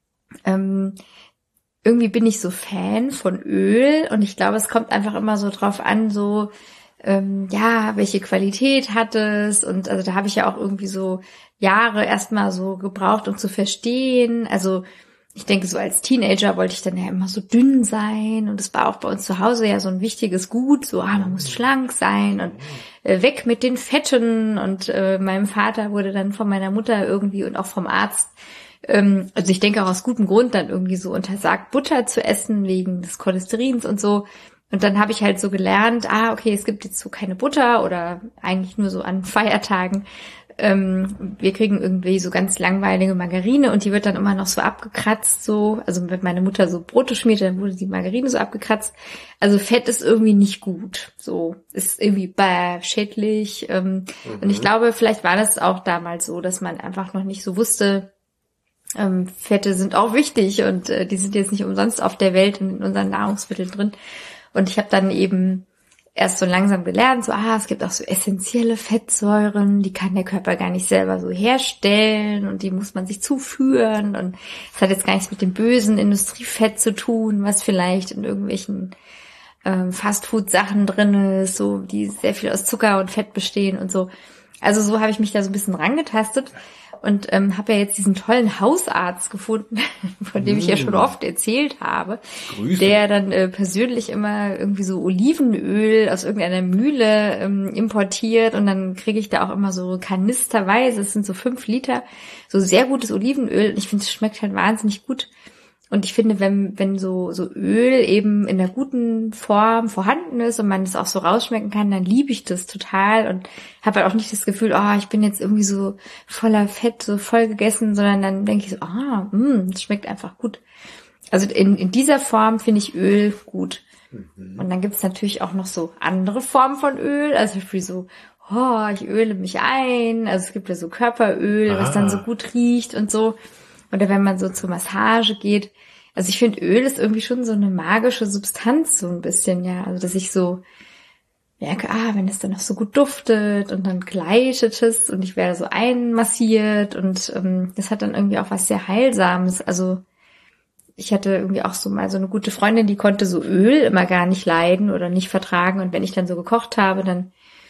ähm, irgendwie bin ich so Fan von Öl und ich glaube, es kommt einfach immer so drauf an, so ähm, ja, welche Qualität hat es? Und also da habe ich ja auch irgendwie so Jahre erstmal so gebraucht, um zu verstehen. Also ich denke, so als Teenager wollte ich dann ja immer so dünn sein und es war auch bei uns zu Hause ja so ein wichtiges Gut, so, ah, man muss schlank sein und äh, weg mit den Fetten und äh, meinem Vater wurde dann von meiner Mutter irgendwie und auch vom Arzt, ähm, also ich denke auch aus gutem Grund dann irgendwie so untersagt, Butter zu essen wegen des Cholesterins und so. Und dann habe ich halt so gelernt, ah, okay, es gibt jetzt so keine Butter oder eigentlich nur so an Feiertagen. Ähm, wir kriegen irgendwie so ganz langweilige Margarine und die wird dann immer noch so abgekratzt, so, also wenn meine Mutter so Brote schmiert, dann wurde die Margarine so abgekratzt. Also Fett ist irgendwie nicht gut, so, ist irgendwie bäh, schädlich. Ähm, mhm. Und ich glaube, vielleicht war das auch damals so, dass man einfach noch nicht so wusste, ähm, Fette sind auch wichtig und äh, die sind jetzt nicht umsonst auf der Welt und in unseren Nahrungsmitteln drin. Und ich habe dann eben erst so langsam gelernt, so, ah, es gibt auch so essentielle Fettsäuren, die kann der Körper gar nicht selber so herstellen und die muss man sich zuführen und es hat jetzt gar nichts mit dem bösen Industriefett zu tun, was vielleicht in irgendwelchen ähm, Fastfood-Sachen drin ist, so, die sehr viel aus Zucker und Fett bestehen und so. Also so habe ich mich da so ein bisschen rangetastet und ähm, habe ja jetzt diesen tollen Hausarzt gefunden, von dem ich ja schon oft erzählt habe, Grüße. Der dann äh, persönlich immer irgendwie so Olivenöl aus irgendeiner Mühle ähm, importiert und dann kriege ich da auch immer so kanisterweise, es sind so fünf Liter, so sehr gutes Olivenöl und ich finde, es schmeckt halt wahnsinnig gut. Und ich finde, wenn wenn so so Öl eben in der guten Form vorhanden ist und man das auch so rausschmecken kann, dann liebe ich das total und habe halt auch nicht das Gefühl, oh, ich bin jetzt irgendwie so voller Fett, so voll gegessen, sondern dann denke ich so, ah, mh, das schmeckt einfach gut. Also in in dieser Form finde ich Öl gut. Mhm. Und dann gibt's natürlich auch noch so andere Formen von Öl, also wie so, oh, ich öle mich ein. Also es gibt ja so Körperöl, ah. was dann so gut riecht und so. Oder wenn man so zur Massage geht. Also ich finde, Öl ist irgendwie schon so eine magische Substanz, so ein bisschen, ja. Also dass ich so merke, ah, wenn es dann noch so gut duftet und dann gleitet es und ich werde so einmassiert und ähm, das hat dann irgendwie auch was sehr Heilsames. Also ich hatte irgendwie auch so mal so eine gute Freundin, die konnte so Öl immer gar nicht leiden oder nicht vertragen und wenn ich dann so gekocht habe, dann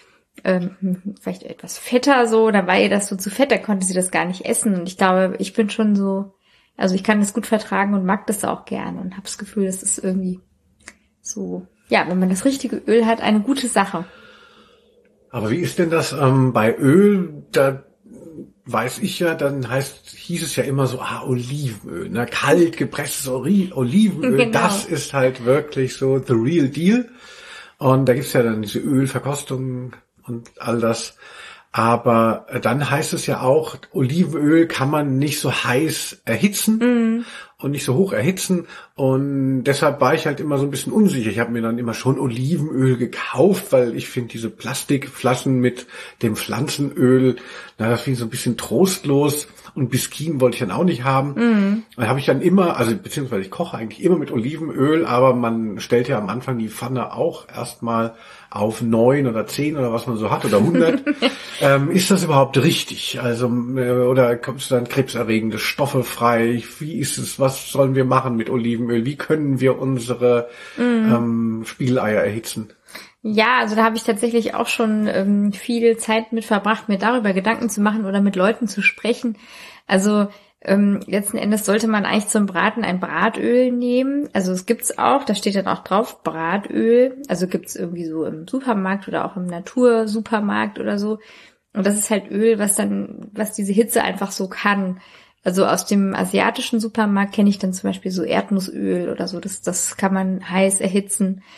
ähm, vielleicht etwas fetter so, dann war ihr das so zu fett, dann konnte sie das gar nicht essen und ich glaube, ich bin schon so, also ich kann das gut vertragen und mag das auch gerne und habe das Gefühl, das ist irgendwie so, ja, wenn man das richtige Öl hat, eine gute Sache. Aber wie ist denn das ähm, bei Öl, da weiß ich ja, dann heißt, hieß es ja immer so, ah, Olivenöl, ne, kalt gepresstes Olivenöl, genau. Das ist halt wirklich so the real deal und da gibt's ja dann diese Ölverkostungen und all das. Aber dann heißt es ja auch, Olivenöl kann man nicht so heiß erhitzen mm. und nicht so hoch erhitzen. Und deshalb war ich halt immer so ein bisschen unsicher. Ich habe mir dann immer schon Olivenöl gekauft, weil ich finde diese Plastikflaschen mit dem Pflanzenöl, na, das finde ich so ein bisschen trostlos. Und Biskin wollte ich dann auch nicht haben. Mm. Dann habe ich dann immer, also beziehungsweise ich koche eigentlich immer mit Olivenöl, aber man stellt ja am Anfang die Pfanne auch erstmal auf neun oder zehn oder was man so hat oder hundert. ähm, ist das überhaupt richtig? Also äh, oder kommst du dann krebserregende Stoffe frei? Wie ist es? Was sollen wir machen mit Olivenöl? Wie können wir unsere mm. ähm, Spiegeleier erhitzen? Ja, also da habe ich tatsächlich auch schon ähm, viel Zeit mit verbracht, mir darüber Gedanken zu machen oder mit Leuten zu sprechen. Also ähm, letzten Endes sollte man eigentlich zum Braten ein Bratöl nehmen. Also es gibt's auch, da steht dann auch drauf Bratöl. Also gibt's irgendwie so im Supermarkt oder auch im Natursupermarkt oder so. Und das ist halt Öl, was dann, was diese Hitze einfach so kann. Also aus dem asiatischen Supermarkt kenne ich dann zum Beispiel so Erdnussöl oder so. Das, das kann man heiß erhitzen.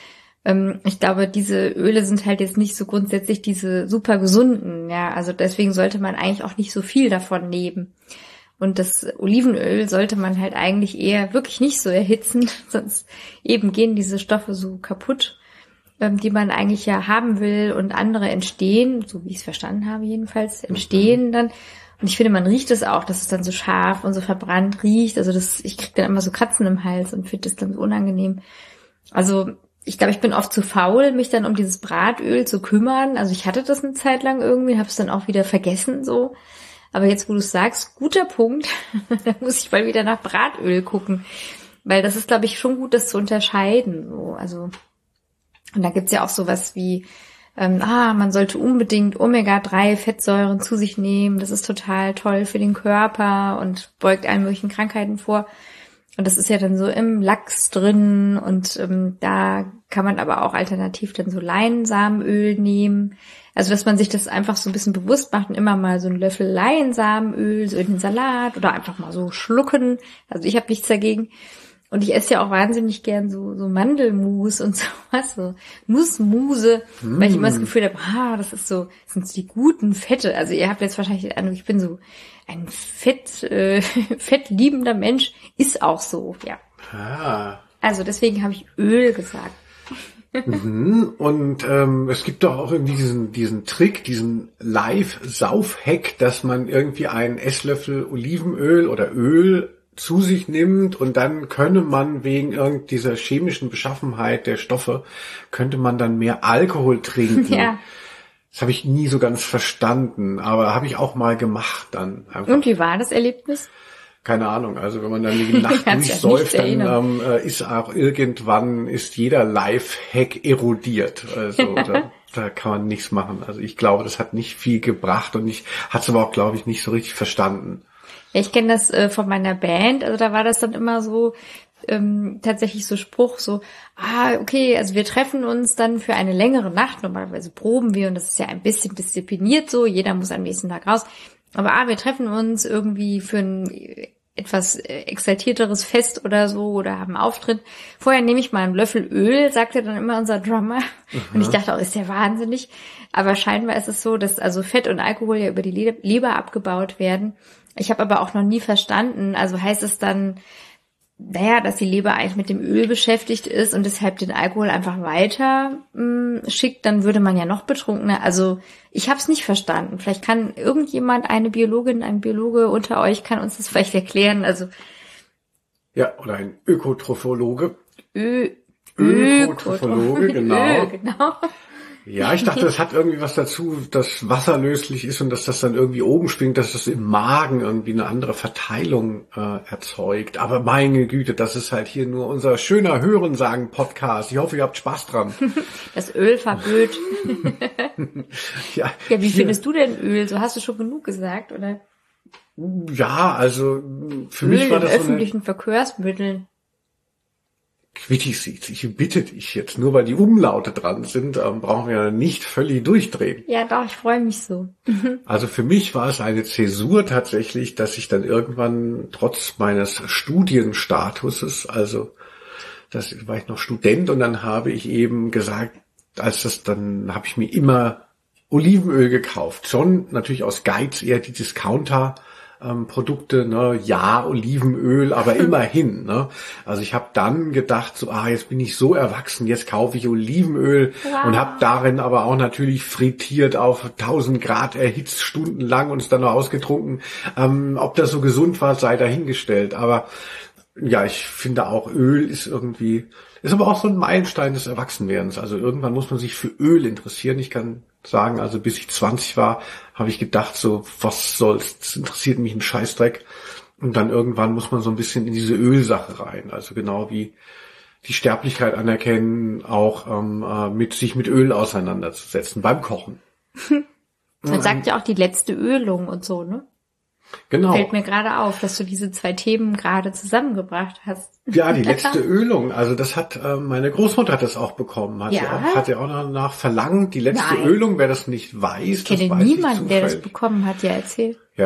ähm, ich glaube, diese Öle sind halt jetzt nicht so grundsätzlich diese super gesunden, ja, also deswegen sollte man eigentlich auch nicht so viel davon nehmen. Und das Olivenöl sollte man halt eigentlich eher wirklich nicht so erhitzen, sonst eben gehen diese Stoffe so kaputt, ähm, die man eigentlich ja haben will, und andere entstehen, so wie ich es verstanden habe jedenfalls, entstehen dann. Und ich finde, man riecht es auch, dass es dann so scharf und so verbrannt riecht. Also das, ich kriege dann immer so Kratzen im Hals und finde das dann so unangenehm. Also ich glaube, ich bin oft zu faul, mich dann um dieses Bratöl zu kümmern. Also ich hatte das eine Zeit lang irgendwie, habe es dann auch wieder vergessen so. Aber jetzt, wo du es sagst, guter Punkt, da muss ich mal wieder nach Bratöl gucken. Weil das ist, glaube ich, schon gut, das zu unterscheiden. So. Also, und da gibt's ja auch sowas wie, ähm, ah, man sollte unbedingt Omega drei Fettsäuren zu sich nehmen. Das ist total toll für den Körper und beugt allen möglichen Krankheiten vor. Und das ist ja dann so im Lachs drin, und ähm, da kann man aber auch alternativ dann so Leinsamenöl nehmen. Also dass man sich das einfach so ein bisschen bewusst macht und immer mal so einen Löffel Leinsamenöl so in den Salat oder einfach mal so schlucken. Also ich habe nichts dagegen. Und ich esse ja auch wahnsinnig gern so so Mandelmus und sowas, so Nussmuse, mm. weil ich immer das Gefühl habe, ah, das ist so, das sind so die guten Fette. Also ihr habt jetzt wahrscheinlich den Eindruck, ich bin so ein fett, äh, fettliebender Mensch, ist auch so, ja. Ah. Also deswegen habe ich Öl gesagt. Mhm. Und ähm, es gibt doch auch irgendwie diesen diesen Trick, diesen Live-Sauf-Hack, dass man irgendwie einen Esslöffel Olivenöl oder Öl zu sich nimmt, und dann könne man wegen irgend dieser chemischen Beschaffenheit der Stoffe, könnte man dann mehr Alkohol trinken. Ja. Das habe ich nie so ganz verstanden, aber habe ich auch mal gemacht dann. Einfach. Und wie war das Erlebnis? Keine Ahnung, also wenn man dann die Nacht durchsäuft, dann ähm, ist auch irgendwann, ist jeder Life-Hack erodiert. Also da, da kann man nichts machen. Also ich glaube, das hat nicht viel gebracht, und ich hatte es aber auch, glaube ich, nicht so richtig verstanden. Ja, ich kenne das äh, von meiner Band, also da war das dann immer so, ähm, tatsächlich so Spruch, so, ah, okay, also wir treffen uns dann für eine längere Nacht, normalerweise proben wir, und das ist ja ein bisschen diszipliniert so, jeder muss am nächsten Tag raus, aber ah, wir treffen uns irgendwie für ein etwas exaltierteres Fest oder so oder haben einen Auftritt. Vorher nehme ich mal einen Löffel Öl, sagte dann immer unser Drummer. Mhm. Und ich dachte auch, ist ja wahnsinnig. Aber scheinbar ist es so, dass also Fett und Alkohol ja über die Leber abgebaut werden. Ich habe aber auch noch nie verstanden, also heißt es dann, naja, dass die Leber eigentlich mit dem Öl beschäftigt ist und deshalb den Alkohol einfach weiter mh, schickt, dann würde man ja noch betrunkener. Also ich habe es nicht verstanden. Vielleicht kann irgendjemand, eine Biologin, ein Biologe unter euch, kann uns das vielleicht erklären. Also ja, oder ein Ökotrophologe. Ö Ökotrophologe, genau. Ö, genau. Ja, ich dachte, das hat irgendwie was dazu, dass Wasser löslich ist und dass das dann irgendwie oben schwingt, dass das im Magen irgendwie eine andere Verteilung äh, erzeugt. Aber meine Güte, das ist halt hier nur unser schöner Hörensagen-Podcast. Ich hoffe, ihr habt Spaß dran. Das Öl verblöd. ja, ja, wie hier. findest du denn Öl? So hast du schon genug gesagt, oder? Ja, also für Öl mich war das in so öffentlichen eine Verkehrsmitteln. Quittig sieht. Ich bitte dich jetzt, nur weil die Umlaute dran sind, ähm, brauchen wir nicht völlig durchdrehen. Ja, doch, ich freue mich so. Also für mich war es eine Zäsur tatsächlich, dass ich dann irgendwann trotz meines Studienstatuses, also das war ich noch Student, und dann habe ich eben gesagt, als das dann habe ich mir immer Olivenöl gekauft. Schon natürlich aus Geiz eher die Discounter Ähm, Produkte, ne, ja, Olivenöl, aber immerhin, ne. Also ich habe dann gedacht, so, ah, jetzt bin ich so erwachsen, jetzt kaufe ich Olivenöl, wow. Und habe darin aber auch natürlich frittiert auf tausend Grad erhitzt stundenlang und es dann noch ausgetrunken. Ähm, ob das so gesund war, sei dahingestellt. Aber ja, ich finde auch, Öl ist irgendwie, ist aber auch so ein Meilenstein des Erwachsenwerdens. Also irgendwann muss man sich für Öl interessieren. Ich kann sagen, also bis ich zwanzig war, habe ich gedacht, so, was soll's, das interessiert mich ein Scheißdreck. Und dann irgendwann muss man so ein bisschen in diese Ölsache rein. Also genau wie die Sterblichkeit anerkennen, auch ähm, äh, mit sich mit Öl auseinanderzusetzen beim Kochen. Man sagt ja auch die letzte Ölung und so, ne? Genau. Fällt mir gerade auf, dass du diese zwei Themen gerade zusammengebracht hast. Ja, die letzte Ölung. Also das hat äh, meine Großmutter hat das auch bekommen. Hat ja. sie auch, hat sie auch danach verlangt. Die letzte Nein. Ölung, wer das nicht weiß, ich kenne das weiß niemanden, ich der das bekommen hat, ja erzählt. Ja,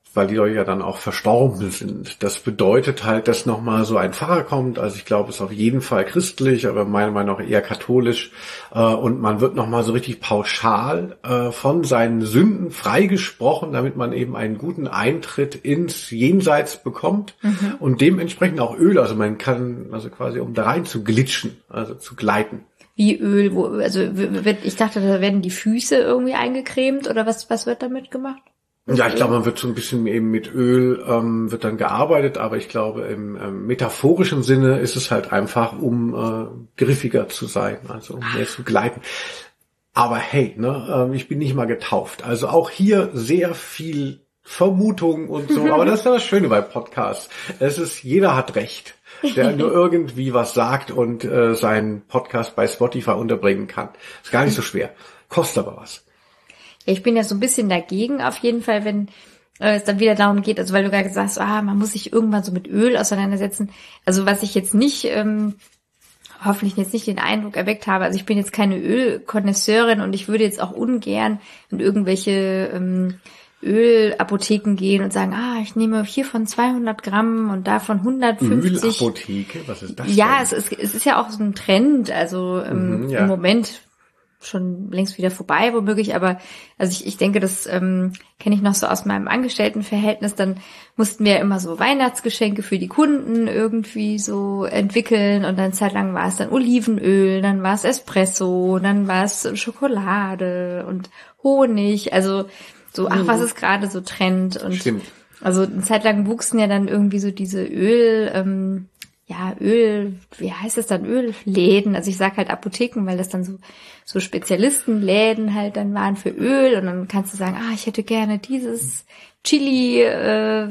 weil die Leute ja dann auch verstorben sind. Das bedeutet halt, dass nochmal so ein Pfarrer kommt, also ich glaube, es ist auf jeden Fall christlich, aber meiner Meinung nach eher katholisch, äh, und man wird nochmal so richtig pauschal äh, von seinen Sünden freigesprochen, damit man eben einen guten Eintritt ins Jenseits bekommt, mhm. und dementsprechend auch Öl, also man kann, also quasi um da rein zu glitschen, also zu gleiten. Wie Öl, wo, also wird, ich dachte, da werden die Füße irgendwie eingecremt oder was, was wird damit gemacht? Ja, ich glaube, man wird so ein bisschen eben mit Öl, ähm, wird dann gearbeitet, aber ich glaube, im ähm, metaphorischen Sinne ist es halt einfach, um äh, griffiger zu sein, also um mehr zu gleiten. Aber hey, ne, ähm, ich bin nicht mal getauft. Also auch hier sehr viel Vermutung und so, aber das ist ja das Schöne bei Podcasts. Es ist, jeder hat Recht, der nur irgendwie was sagt und äh, seinen Podcast bei Spotify unterbringen kann. Ist gar nicht so schwer, kostet aber was. Ich bin ja so ein bisschen dagegen auf jeden Fall, wenn äh, es dann wieder darum geht, also weil du gerade sagst, ah, man muss sich irgendwann so mit Öl auseinandersetzen. Also was ich jetzt nicht, ähm, hoffentlich jetzt nicht den Eindruck erweckt habe, also ich bin jetzt keine Ölkonnoisseurin und ich würde jetzt auch ungern in irgendwelche ähm, Ölapotheken gehen und sagen, ah, ich nehme hiervon zweihundert Gramm und davon hundertfünfzig. Ölapotheke? Was ist das Ja, denn? es ist, es ist ja auch so ein Trend, also ähm, Mhm, ja. im Moment schon längst wieder vorbei, womöglich, aber also ich, ich denke, das ähm, kenne ich noch so aus meinem Angestelltenverhältnis, dann mussten wir immer so Weihnachtsgeschenke für die Kunden irgendwie so entwickeln und dann zeitlang war es dann Olivenöl, dann war es Espresso, dann war es Schokolade und Honig, also so, ach, was ist gerade so Trend und Stimmt. Also eine Zeit lang wuchsen ja dann irgendwie so diese Öl, ähm, ja, Öl, wie heißt das dann, Ölläden, also ich sag halt Apotheken, weil das dann so so Spezialistenläden halt dann waren für Öl und dann kannst du sagen, ah, ich hätte gerne dieses Chili äh,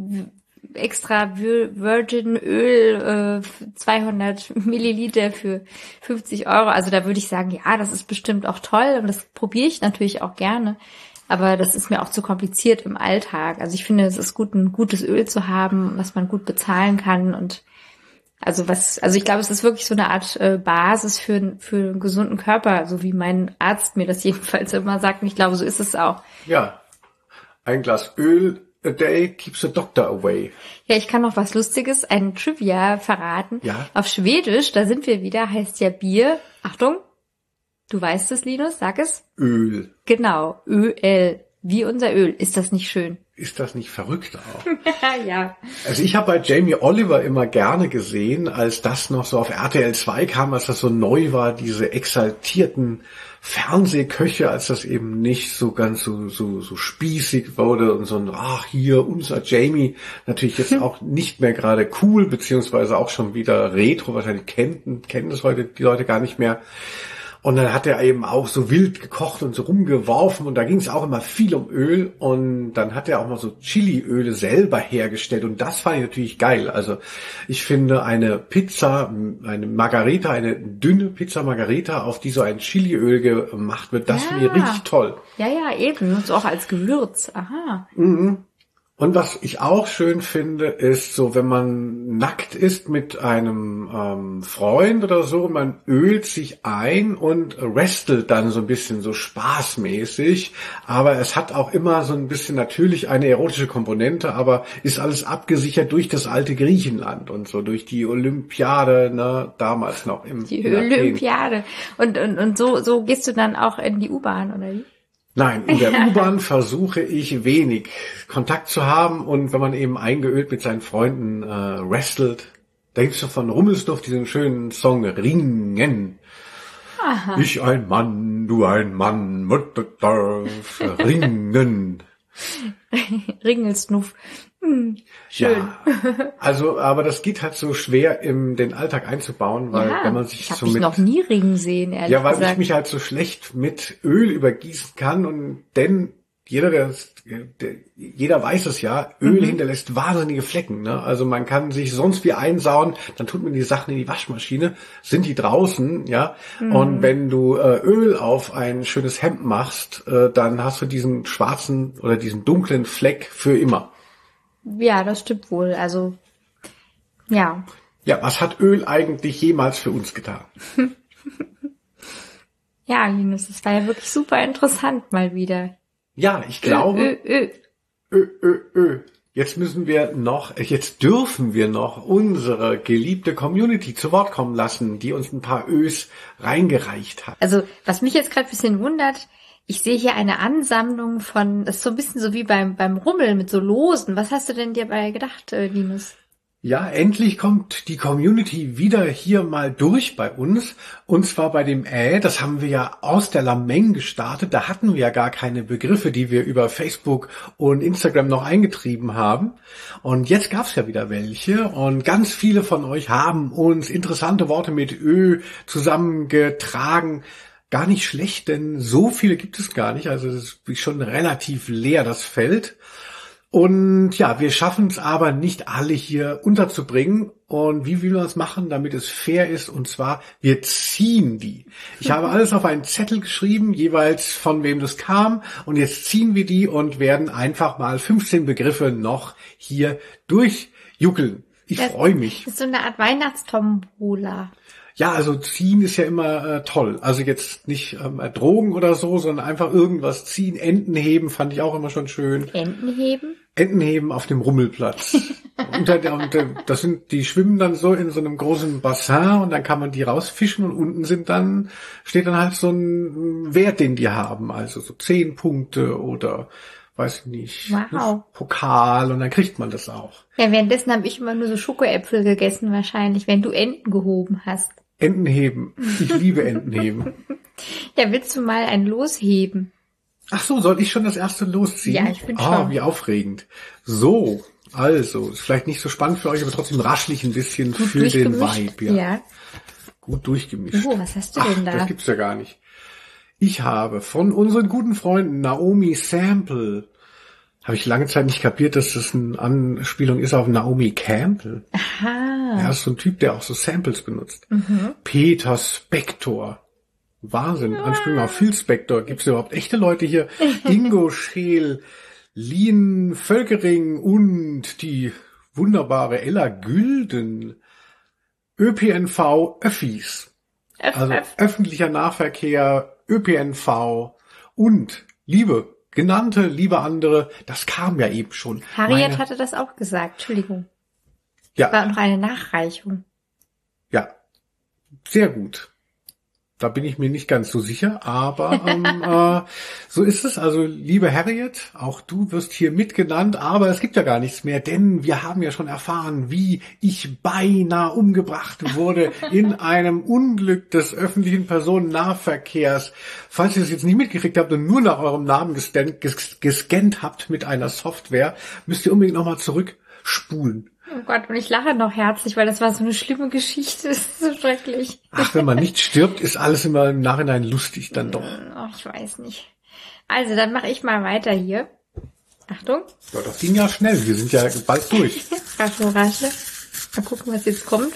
extra Virgin Öl äh, zweihundert Milliliter für fünfzig Euro, also da würde ich sagen, ja, das ist bestimmt auch toll und das probiere ich natürlich auch gerne, aber das ist mir auch zu kompliziert im Alltag, also ich finde, es ist gut, ein gutes Öl zu haben, was man gut bezahlen kann und Also was, also ich glaube, es ist wirklich so eine Art äh, Basis für für einen gesunden Körper, so wie mein Arzt mir das jedenfalls immer sagt. Und ich glaube, so ist es auch. Ja, ein Glas Öl a day keeps the doctor away. Ja, ich kann noch was Lustiges, ein Trivia verraten. Ja. Auf Schwedisch, da sind wir wieder, heißt ja Bier. Achtung, du weißt es, Linus, sag es. Öl. Genau, Öl, wie unser Öl. Ist das nicht schön? Ist das nicht verrückt auch? Ja. Also ich habe bei Jamie Oliver immer gerne gesehen, als das noch so auf R T L zwei kam, als das so neu war, diese exaltierten Fernsehköche, als das eben nicht so ganz so so so spießig wurde und so ein, ach hier, unser Jamie, natürlich jetzt auch nicht mehr gerade cool, beziehungsweise auch schon wieder retro, wahrscheinlich kennen, kennen das heute die Leute gar nicht mehr. Und dann hat er eben auch so wild gekocht und so rumgeworfen und da ging es auch immer viel um Öl und dann hat er auch mal so Chiliöle selber hergestellt und das fand ich natürlich geil. Also ich finde eine Pizza, eine Margarita, eine dünne Pizza Margarita, auf die so ein Chiliöl gemacht wird, das Ja. finde ich richtig toll. Ja, ja, eben. Und so auch als Gewürz. Aha. Mhm. Und was ich auch schön finde, ist so, wenn man nackt ist mit einem ähm, Freund oder so, man ölt sich ein und wrestelt dann so ein bisschen so spaßmäßig, aber es hat auch immer so ein bisschen natürlich eine erotische Komponente, aber ist alles abgesichert durch das alte Griechenland und so, durch die Olympiade, ne, damals noch im Die in Athen. Olympiade. Und, und, und so, so gehst du dann auch in die U-Bahn, oder wie? Nein, in der U-Bahn versuche ich wenig Kontakt zu haben und wenn man eben eingeölt mit seinen Freunden äh, wrestelt, da gibt's doch von Rummelsdorf diesen schönen Song Ringen. Aha. Ich ein Mann, du ein Mann, darf ringen. Ringelsnuff. Hm, schön. Ja, also, aber das geht halt so schwer, in den Alltag einzubauen, weil Ja, wenn man sich ich habe so dich mit noch nie Ringen sehen, ehrlich Ja, weil gesagt. ich mich halt so schlecht mit Öl übergießen kann und denn jeder, der, der, jeder weiß es ja, Öl Mhm. hinterlässt wahnsinnige Flecken, ne? Also man kann sich sonst wie einsauen, dann tut man die Sachen in die Waschmaschine, sind die draußen, ja? Mhm. Und wenn du äh, Öl auf ein schönes Hemd machst, äh, dann hast du diesen schwarzen oder diesen dunklen Fleck für immer. Ja, das stimmt wohl. Also, ja. Ja, was hat Öl eigentlich jemals für uns getan? Ja, Linus, das war ja wirklich super interessant mal wieder. Ja, ich glaube, Ö, ö, ö. Ö, ö, ö. Jetzt müssen wir noch, jetzt dürfen wir noch unsere geliebte Community zu Wort kommen lassen, die uns ein paar Ös reingereicht hat. Also, was mich jetzt gerade ein bisschen wundert, ich sehe hier eine Ansammlung von, das ist so ein bisschen so wie beim beim Rummeln mit so Losen. Was hast du denn dir dabei gedacht, äh, Linus? Ja, endlich kommt die Community wieder hier mal durch bei uns. Und zwar bei dem Äh, das haben wir ja aus der Lameng gestartet. Da hatten wir ja gar keine Begriffe, die wir über Facebook und Instagram noch eingetrieben haben. Und jetzt gab's ja wieder welche. Und ganz viele von euch haben uns interessante Worte mit Ö zusammengetragen. Gar nicht schlecht, denn so viele gibt es gar nicht. Also es ist schon relativ leer, das Feld. Und ja, wir schaffen es aber nicht alle hier unterzubringen. Und wie will man das machen, damit es fair ist? Und zwar, wir ziehen die. Ich habe alles auf einen Zettel geschrieben, jeweils von wem das kam. Und jetzt ziehen wir die und werden einfach mal fünfzehn Begriffe noch hier durchjuckeln. Ich Das freue mich. ist so eine Art Weihnachtstombola. Ja, also ziehen ist ja immer äh, toll. Also jetzt nicht ähm, Drogen oder so, sondern einfach irgendwas ziehen. Enten heben fand ich auch immer schon schön. Enten heben? Enten heben auf dem Rummelplatz. Unter der, unter, das sind, die schwimmen dann so in so einem großen Bassin und dann kann man die rausfischen und unten sind dann, steht dann halt so ein Wert, den die haben. Also so zehn Punkte oder weiß ich nicht, Wow. ne, Pokal und dann kriegt man das auch. Ja, währenddessen habe ich immer nur so Schokoäpfel gegessen wahrscheinlich, wenn du Enten gehoben hast. Enten heben. Ich liebe Enten heben. Ja, willst du mal ein Los heben? Ach so, soll ich schon das erste losziehen? Ja, ich finde Ah, schon. wie aufregend. So, also, ist vielleicht nicht so spannend für euch, aber trotzdem raschlich ein bisschen Gut für den durchgemischt? Vibe. Ja. Ja. Gut durchgemischt. Oh, was hast du Ach, denn da? das gibt's ja gar nicht. Ich habe von unseren guten Freunden Naomi Sample, habe ich lange Zeit nicht kapiert, dass das eine Anspielung ist auf Naomi Campbell. Aha. Er ist so ein Typ, der auch so Samples benutzt. Mhm. Peter Spector. Wahnsinn, Anspielung auf Phil Spector. Gibt es überhaupt echte Leute hier? Ingo Scheel, Lien Völkering und die wunderbare Ella Gülden. Ö P N V Öffis. Öff, Also öff. öffentlicher Nahverkehr, Ö P N V und Liebe, genannte, liebe andere, das kam ja eben schon. Harriet Meine- hatte das auch gesagt, Entschuldigung. Ja, War noch eine Nachreichung. ja, sehr gut. Da bin ich mir nicht ganz so sicher, aber ähm, äh, so ist es. Also, liebe Harriet, auch du wirst hier mitgenannt, aber es gibt ja gar nichts mehr, denn wir haben ja schon erfahren, wie ich beinahe umgebracht wurde in einem Unglück des öffentlichen Personennahverkehrs. Falls ihr es jetzt nicht mitgekriegt habt und nur nach eurem Namen gescannt, ges- gescannt habt mit einer Software, müsst ihr unbedingt nochmal zurückspulen. Oh Gott, und ich lache noch herzlich, weil das war so eine schlimme Geschichte. Das ist so schrecklich. Ach, wenn man nicht stirbt, ist alles immer im Nachhinein lustig dann doch. Oh, ich weiß nicht. Also, dann mache ich mal weiter hier. Achtung. Ja, das ging ja schnell. Wir sind ja bald durch. Raschel, raschel. Mal gucken, was jetzt kommt.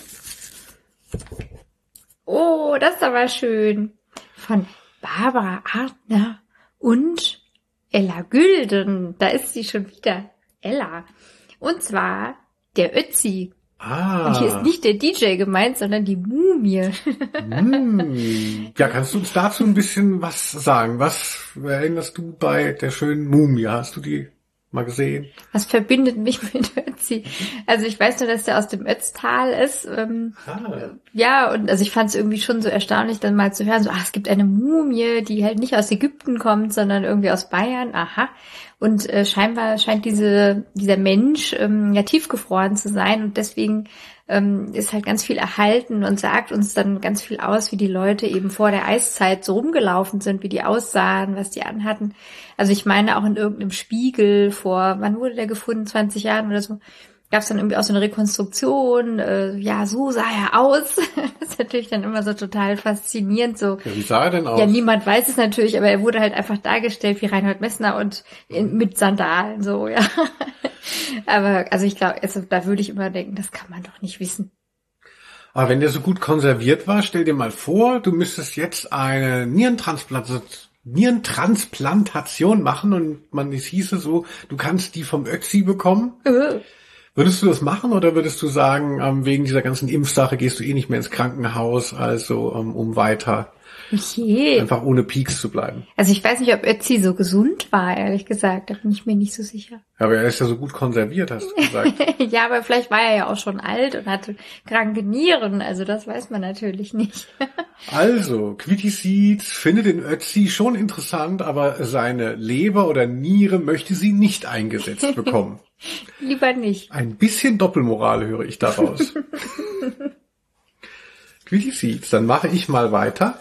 Oh, das ist aber schön. Von Barbara Artner und Ella Gülden. Da ist sie schon wieder. Ella. Und zwar der Ötzi. Ah. Und hier ist nicht der D J gemeint, sondern die Mumie. Hm. Ja, kannst du uns dazu ein bisschen was sagen? Was erinnerst du bei der schönen Mumie? Hast du die mal gesehen? Was verbindet mich mit Ötzi? Also ich weiß nur, dass der aus dem Ötztal ist. Ähm, Ah. ja, und also ich fand es irgendwie schon so erstaunlich, dann mal zu hören, so, ach, es gibt eine Mumie, die halt nicht aus Ägypten kommt, sondern irgendwie aus Bayern. Aha. Und äh, scheinbar scheint diese dieser Mensch ähm, ja tiefgefroren zu sein und deswegen ähm, ist halt ganz viel erhalten und sagt uns dann ganz viel aus, wie die Leute eben vor der Eiszeit so rumgelaufen sind, wie die aussahen, was die anhatten. Also ich meine auch in irgendeinem Spiegel vor, wann wurde der gefunden, zwanzig Jahren oder so, gab es dann irgendwie auch so eine Rekonstruktion, äh, ja, so sah er aus. Das ist natürlich dann immer so total faszinierend, so. Ja, wie sah er denn aus? Ja, niemand weiß es natürlich, aber er wurde halt einfach dargestellt wie Reinhold Messner und in, mit Sandalen, so, ja. Aber, also ich glaube, also, da würde ich immer denken, das kann man doch nicht wissen. Aber wenn der so gut konserviert war, stell dir mal vor, du müsstest jetzt eine Nierentransplantation Nierentransplantation machen und man, es hieße so, du kannst die vom Ötzi bekommen. Äh. Würdest du das machen oder würdest du sagen, ähm, wegen dieser ganzen Impfsache gehst du eh nicht mehr ins Krankenhaus, also ähm, um weiter Okay. Einfach ohne Peaks zu bleiben. Also ich weiß nicht, ob Ötzi so gesund war, ehrlich gesagt. Da bin ich mir nicht so sicher. Aber er ist ja so gut konserviert, hast du gesagt. Ja, aber vielleicht war er ja auch schon alt und hatte kranke Nieren. Also das weiß man natürlich nicht. Also, Quitty Seeds findet den Ötzi schon interessant, aber seine Leber oder Niere möchte sie nicht eingesetzt bekommen. Lieber nicht. Ein bisschen Doppelmoral höre ich daraus. Quitty Seeds, dann mache ich mal weiter.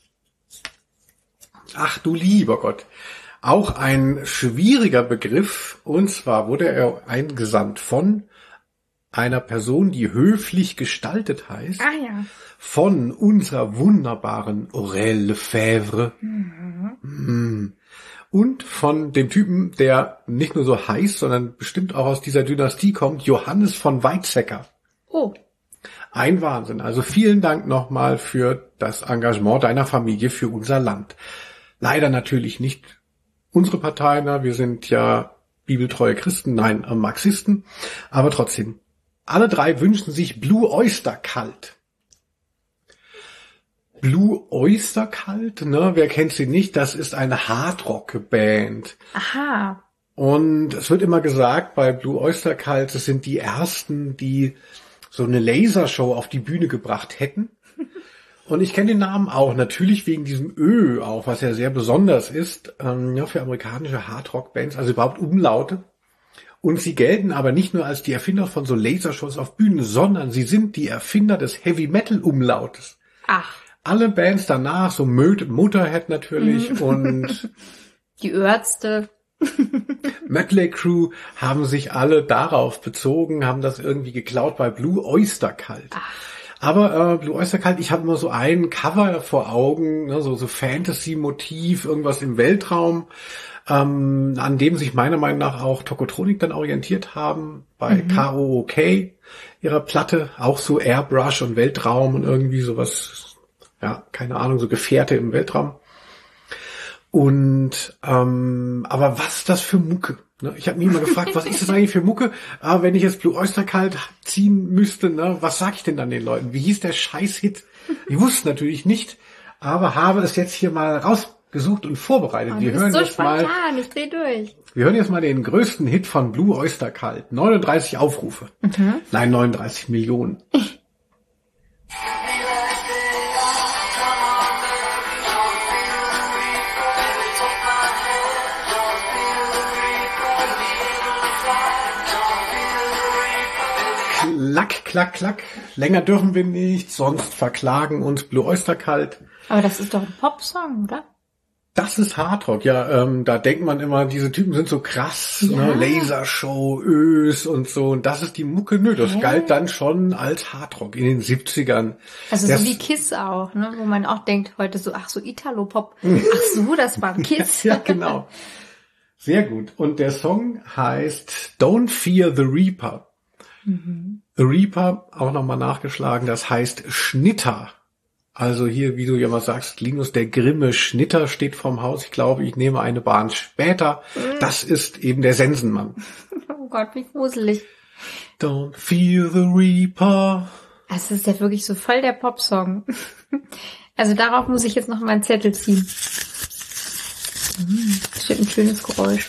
Ach du lieber Gott. Auch ein schwieriger Begriff. Und zwar wurde er eingesandt von einer Person, die höflich gestaltet heißt. Ah ja. Von unserer wunderbaren Aurèle Lefebvre. Mhm. Und von dem Typen, der nicht nur so heißt, sondern bestimmt auch aus dieser Dynastie kommt, Johannes von Weizsäcker. Oh. Ein Wahnsinn. Also vielen Dank nochmal für das Engagement deiner Familie für unser Land. Leider natürlich nicht unsere Partei, na, wir sind ja bibeltreue Christen, nein, äh, Marxisten, aber trotzdem. Alle drei wünschen sich Blue Oyster Cult. Blue Oyster Cult, ne, wer kennt sie nicht? Das ist eine Hardrock-Band. Aha. Und es wird immer gesagt, bei Blue Oyster Cult, es sind die ersten, die so eine Lasershow auf die Bühne gebracht hätten. Und ich kenne den Namen auch, natürlich wegen diesem Ö auch, was ja sehr besonders ist, ähm, ja, für amerikanische Hardrock-Bands, also überhaupt Umlaute. Und sie gelten aber nicht nur als die Erfinder von so Lasershows auf Bühnen, sondern sie sind die Erfinder des Heavy-Metal-Umlautes. Ach. Alle Bands danach, so Motorhead natürlich mhm. und die Ärzte. Mötley Crüe haben sich alle darauf bezogen, haben das irgendwie geklaut bei Blue Oyster Cult. Ach. Aber äh, Blue Oyster Cult, ich habe immer so ein Cover vor Augen, ne, so so Fantasy-Motiv, irgendwas im Weltraum, ähm, an dem sich meiner Meinung nach auch Tokotronic dann orientiert haben, bei mhm. K O O K, ihrer Platte, auch so Airbrush und Weltraum und irgendwie sowas, ja, keine Ahnung, so Gefährte im Weltraum. Und ähm, aber was ist das für Mucke? Ne? Ich habe mich immer gefragt, was ist das eigentlich für Mucke? Aber wenn ich jetzt Blue Oyster Cult ziehen müsste, ne, was sag ich denn dann den Leuten? Wie hieß der Scheiß-Hit? Ich wusste natürlich nicht, aber habe es jetzt hier mal rausgesucht und vorbereitet. Oh, wir hören so jetzt spontan, mal. Ich dreh durch. Wir hören jetzt mal den größten Hit von Blue Oyster Cult. neununddreißig Aufrufe. Mhm. Nein, neununddreißig Millionen. Klack, klack, klack. Länger dürfen wir nicht, sonst verklagen uns Blue Oyster Cult. Aber das ist doch ein Popsong, oder? Das ist Hardrock, ja. Ähm, da denkt man immer, diese Typen sind so krass, ja. Ne? Lasershow, Ös und so. Und das ist die Mucke. Nö, das Hä? galt dann schon als Hardrock in den siebzigern. Also das, so wie Kiss auch, ne? Wo man auch denkt heute so, ach so Italo-Pop. Ach so, das war Kiss. Ja, genau. Sehr gut. Und der Song heißt Don't Fear the Reaper. Mhm. The Reaper, auch nochmal nachgeschlagen, das heißt Schnitter. Also hier, wie du ja mal sagst, Linus, der grimme Schnitter steht vorm Haus. Ich glaube, ich nehme eine Bahn später. Das ist eben der Sensenmann. Oh Gott, wie gruselig. Don't fear the Reaper. Das ist ja wirklich so voll der Popsong. Also darauf muss ich jetzt noch mal einen Zettel ziehen. Hm, bestimmt ein schönes Geräusch.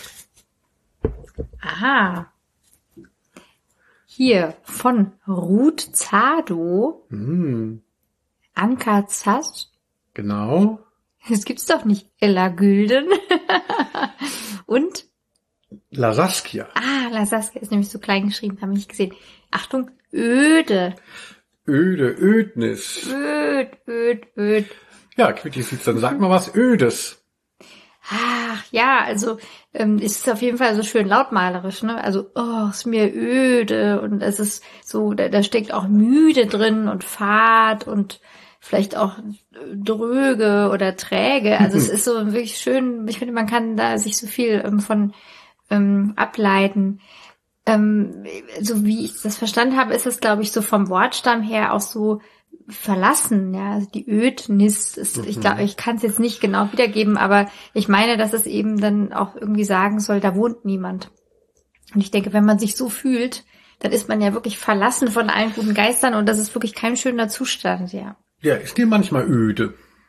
Aha. Hier, von Ruth Zado. Hm. Anka Zass. Genau. Das gibt's doch nicht. Ella Gülden. Und? La Saskia. Ah, La Saskia ist nämlich so klein geschrieben, habe ich nicht gesehen. Achtung, Öde. Öde, Ödnis. Öd, öd, öd. Ja, Quitty Seeds, dann sag mal was Ödes. Ach, ja, also ähm, es ist auf jeden Fall so schön lautmalerisch, ne? Also, oh, ist mir öde und es ist so, da, da steckt auch müde drin und fad und vielleicht auch dröge oder träge. Also es ist so wirklich schön, ich finde, man kann da sich so viel ähm, von ähm, ableiten. Ähm, so wie ich das verstanden habe, ist es, glaube ich, so vom Wortstamm her auch so verlassen, ja, also die Ödnis ist, mhm. ich glaube, ich kann es jetzt nicht genau wiedergeben, aber ich meine, dass es eben dann auch irgendwie sagen soll, da wohnt niemand. Und ich denke, wenn man sich so fühlt, dann ist man ja wirklich verlassen von allen guten Geistern und das ist wirklich kein schöner Zustand, ja. Ja, ist dir manchmal öde?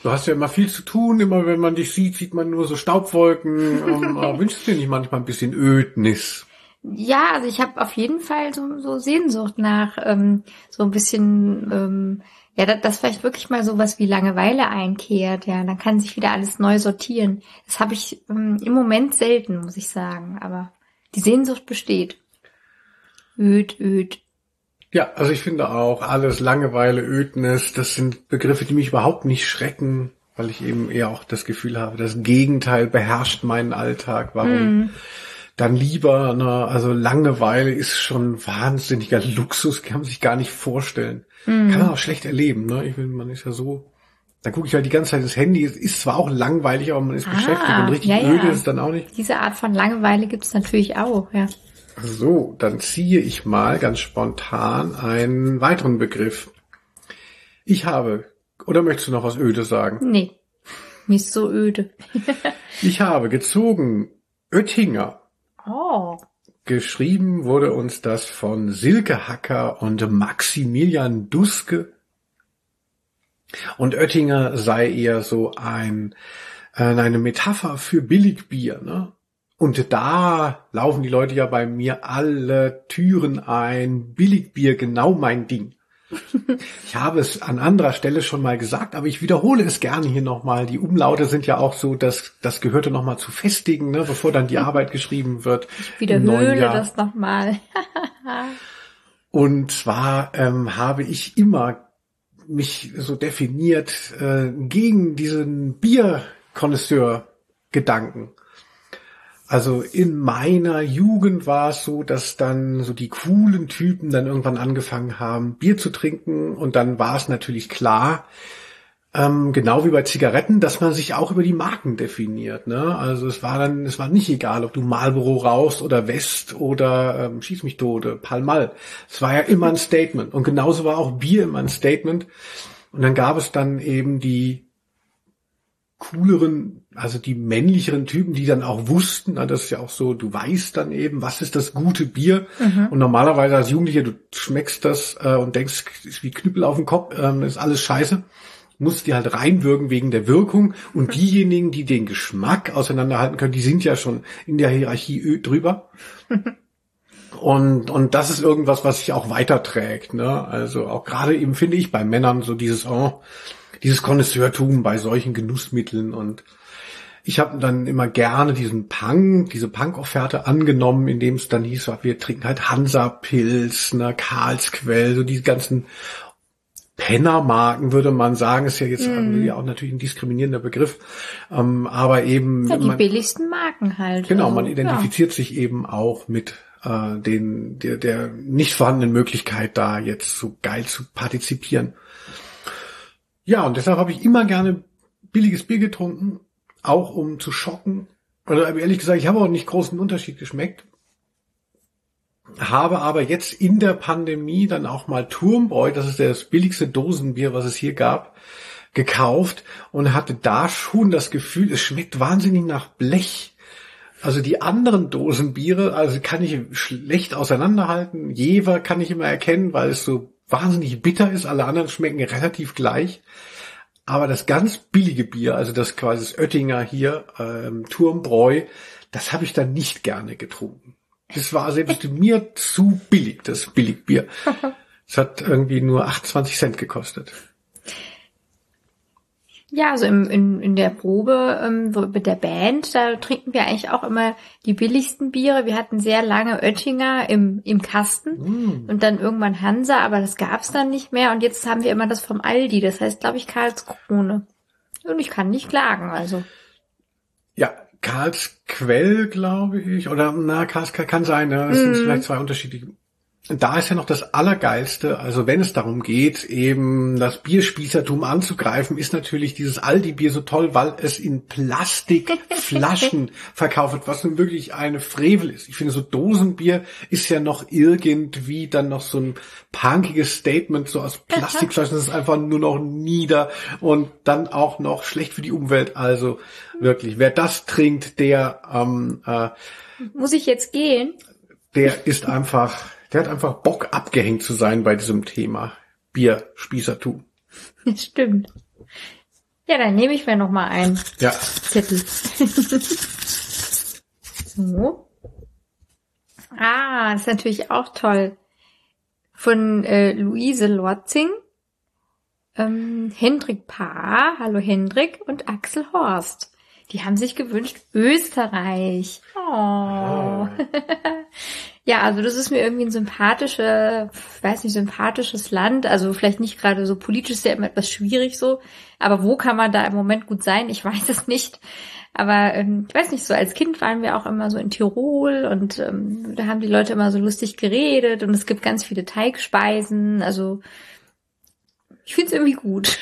Du hast ja immer viel zu tun, immer wenn man dich sieht, sieht man nur so Staubwolken. ähm, aber wünschst du dir nicht manchmal ein bisschen Ödnis? Ja, also ich habe auf jeden Fall so, so Sehnsucht nach ähm, so ein bisschen, ähm, ja, dass, dass vielleicht wirklich mal sowas wie Langeweile einkehrt. Ja, dann kann sich wieder alles neu sortieren. Das habe ich ähm, im Moment selten, muss ich sagen. Aber die Sehnsucht besteht. Öd, öd. Ja, also ich finde auch, alles Langeweile, Ödnis, das sind Begriffe, die mich überhaupt nicht schrecken, weil ich eben eher auch das Gefühl habe, das Gegenteil beherrscht meinen Alltag. Warum? Mm. Dann lieber, ne, also Langeweile ist schon wahnsinniger Luxus, kann man sich gar nicht vorstellen. Mm. Kann man auch schlecht erleben, ne? Ich finde, man ist ja so, dann gucke ich halt die ganze Zeit das Handy, es ist zwar auch langweilig, aber man ist ah, beschäftigt und richtig ja, öde ja. ist es dann auch nicht. Diese Art von Langeweile gibt es natürlich auch, ja. So, dann ziehe ich mal ganz spontan einen weiteren Begriff. Ich habe, oder möchtest du noch was Ödes sagen? Nee, mir ist so öde. Ich habe gezogen Oettinger. Oh. Geschrieben wurde uns das von Silke Hacker und Maximilian Duske. Und Oettinger sei eher so ein, äh, eine Metapher für Billigbier, ne? Und da laufen die Leute ja bei mir alle Türen ein. Billigbier, genau mein Ding. Ich habe es an anderer Stelle schon mal gesagt, aber ich wiederhole es gerne hier nochmal. Die Umlaute sind ja auch so, dass das gehörte nochmal zu festigen, ne, bevor dann die Arbeit geschrieben wird. Ich wiederhole das nochmal. Und zwar ähm, habe ich immer mich so definiert äh, gegen diesen Bierkonnoisseur-Gedanken. Also in meiner Jugend war es so, dass dann so die coolen Typen dann irgendwann angefangen haben, Bier zu trinken. Und dann war es natürlich klar, ähm, genau wie bei Zigaretten, dass man sich auch über die Marken definiert, ne? Also es war dann, es war nicht egal, ob du Marlboro rauchst oder West oder ähm, Schieß mich tot, Pall Mall. Es war ja immer ein Statement. Und genauso war auch Bier immer ein Statement. Und dann gab es dann eben die cooleren, also die männlicheren Typen, die dann auch wussten, das ist ja auch so, du weißt dann eben, was ist das gute Bier. Mhm. Und normalerweise als Jugendlicher, du schmeckst das äh, und denkst, ist wie Knüppel auf dem Kopf, ähm, ist alles scheiße. Musst dir halt reinwirken wegen der Wirkung. Und diejenigen, die den Geschmack auseinanderhalten können, die sind ja schon in der Hierarchie drüber. Und, und das ist irgendwas, was sich auch weiterträgt, ne? Also auch gerade eben finde ich bei Männern so dieses, oh, dieses Connoisseurtum bei solchen Genussmitteln. Und ich habe dann immer gerne diesen Punk, diese Punk-Offerte angenommen, indem es dann hieß, wir trinken halt Hansa-Pils, ne, Karlsquell, so diese ganzen Pennermarken, würde man sagen, ist ja jetzt mm. auch natürlich ein diskriminierender Begriff, ähm, aber eben ja, die man, billigsten Marken halt. Genau, also, man identifiziert ja. sich eben auch mit äh, den der, der nicht vorhandenen Möglichkeit, da jetzt so geil zu partizipieren. Ja, und deshalb habe ich immer gerne billiges Bier getrunken, auch um zu schocken. Also ehrlich gesagt, ich habe auch nicht großen Unterschied geschmeckt. Habe aber jetzt in der Pandemie dann auch mal Turmbräu, das ist das billigste Dosenbier, was es hier gab, gekauft und hatte da schon das Gefühl, es schmeckt wahnsinnig nach Blech. Also die anderen Dosenbiere, also kann ich schlecht auseinanderhalten. Jever kann ich immer erkennen, weil es so wahnsinnig bitter ist. Alle anderen schmecken relativ gleich. Aber das ganz billige Bier, also das quasi das Oettinger hier, ähm, Turmbräu, das habe ich dann nicht gerne getrunken. Das war selbst mir zu billig, das Billigbier. Es hat irgendwie nur achtundzwanzig Cent gekostet. Ja, also im, in, in der Probe ähm, so mit der Band, da trinken wir eigentlich auch immer die billigsten Biere. Wir hatten sehr lange Oettinger im, im Kasten mm. und dann irgendwann Hansa, aber das gab's dann nicht mehr. Und jetzt haben wir immer das vom Aldi, das heißt, glaube ich, Karlskrone. Und ich kann nicht klagen, also. Ja, Karlsquell, glaube ich, oder na, Karlsquell kann sein, ne? Es mm. sind vielleicht zwei unterschiedliche. Da ist ja noch das Allergeilste, also wenn es darum geht, eben das Bierspießertum anzugreifen, ist natürlich dieses Aldi-Bier so toll, weil es in Plastikflaschen verkauft wird, was nun wirklich eine Frevel ist. Ich finde, so Dosenbier ist ja noch irgendwie dann noch so ein punkiges Statement, so aus Plastikflaschen, das ist einfach nur noch nieder und dann auch noch schlecht für die Umwelt. Also wirklich, wer das trinkt, der ähm, äh, muss ich jetzt gehen? Der ist einfach... Der hat einfach Bock, abgehängt zu sein bei diesem Thema Bierspießertum. Das stimmt. Ja, dann nehme ich mir noch mal einen Ja. Zettel. So. Ah, das ist natürlich auch toll. Von äh, Luise Lorzing, ähm, Hendrik Paar, hallo Hendrik, und Axel Horst. Die haben sich gewünscht, Österreich. Oh. Ah. Ja, also das ist mir irgendwie ein sympathischer, ich weiß nicht, sympathisches Land. Also vielleicht nicht gerade so politisch, ist ja immer etwas schwierig so. Aber wo kann man da im Moment gut sein? Ich weiß es nicht. Aber ähm, ich weiß nicht, so als Kind waren wir auch immer so in Tirol und ähm, da haben die Leute immer so lustig geredet und es gibt ganz viele Teigspeisen. Also ich finde es irgendwie gut.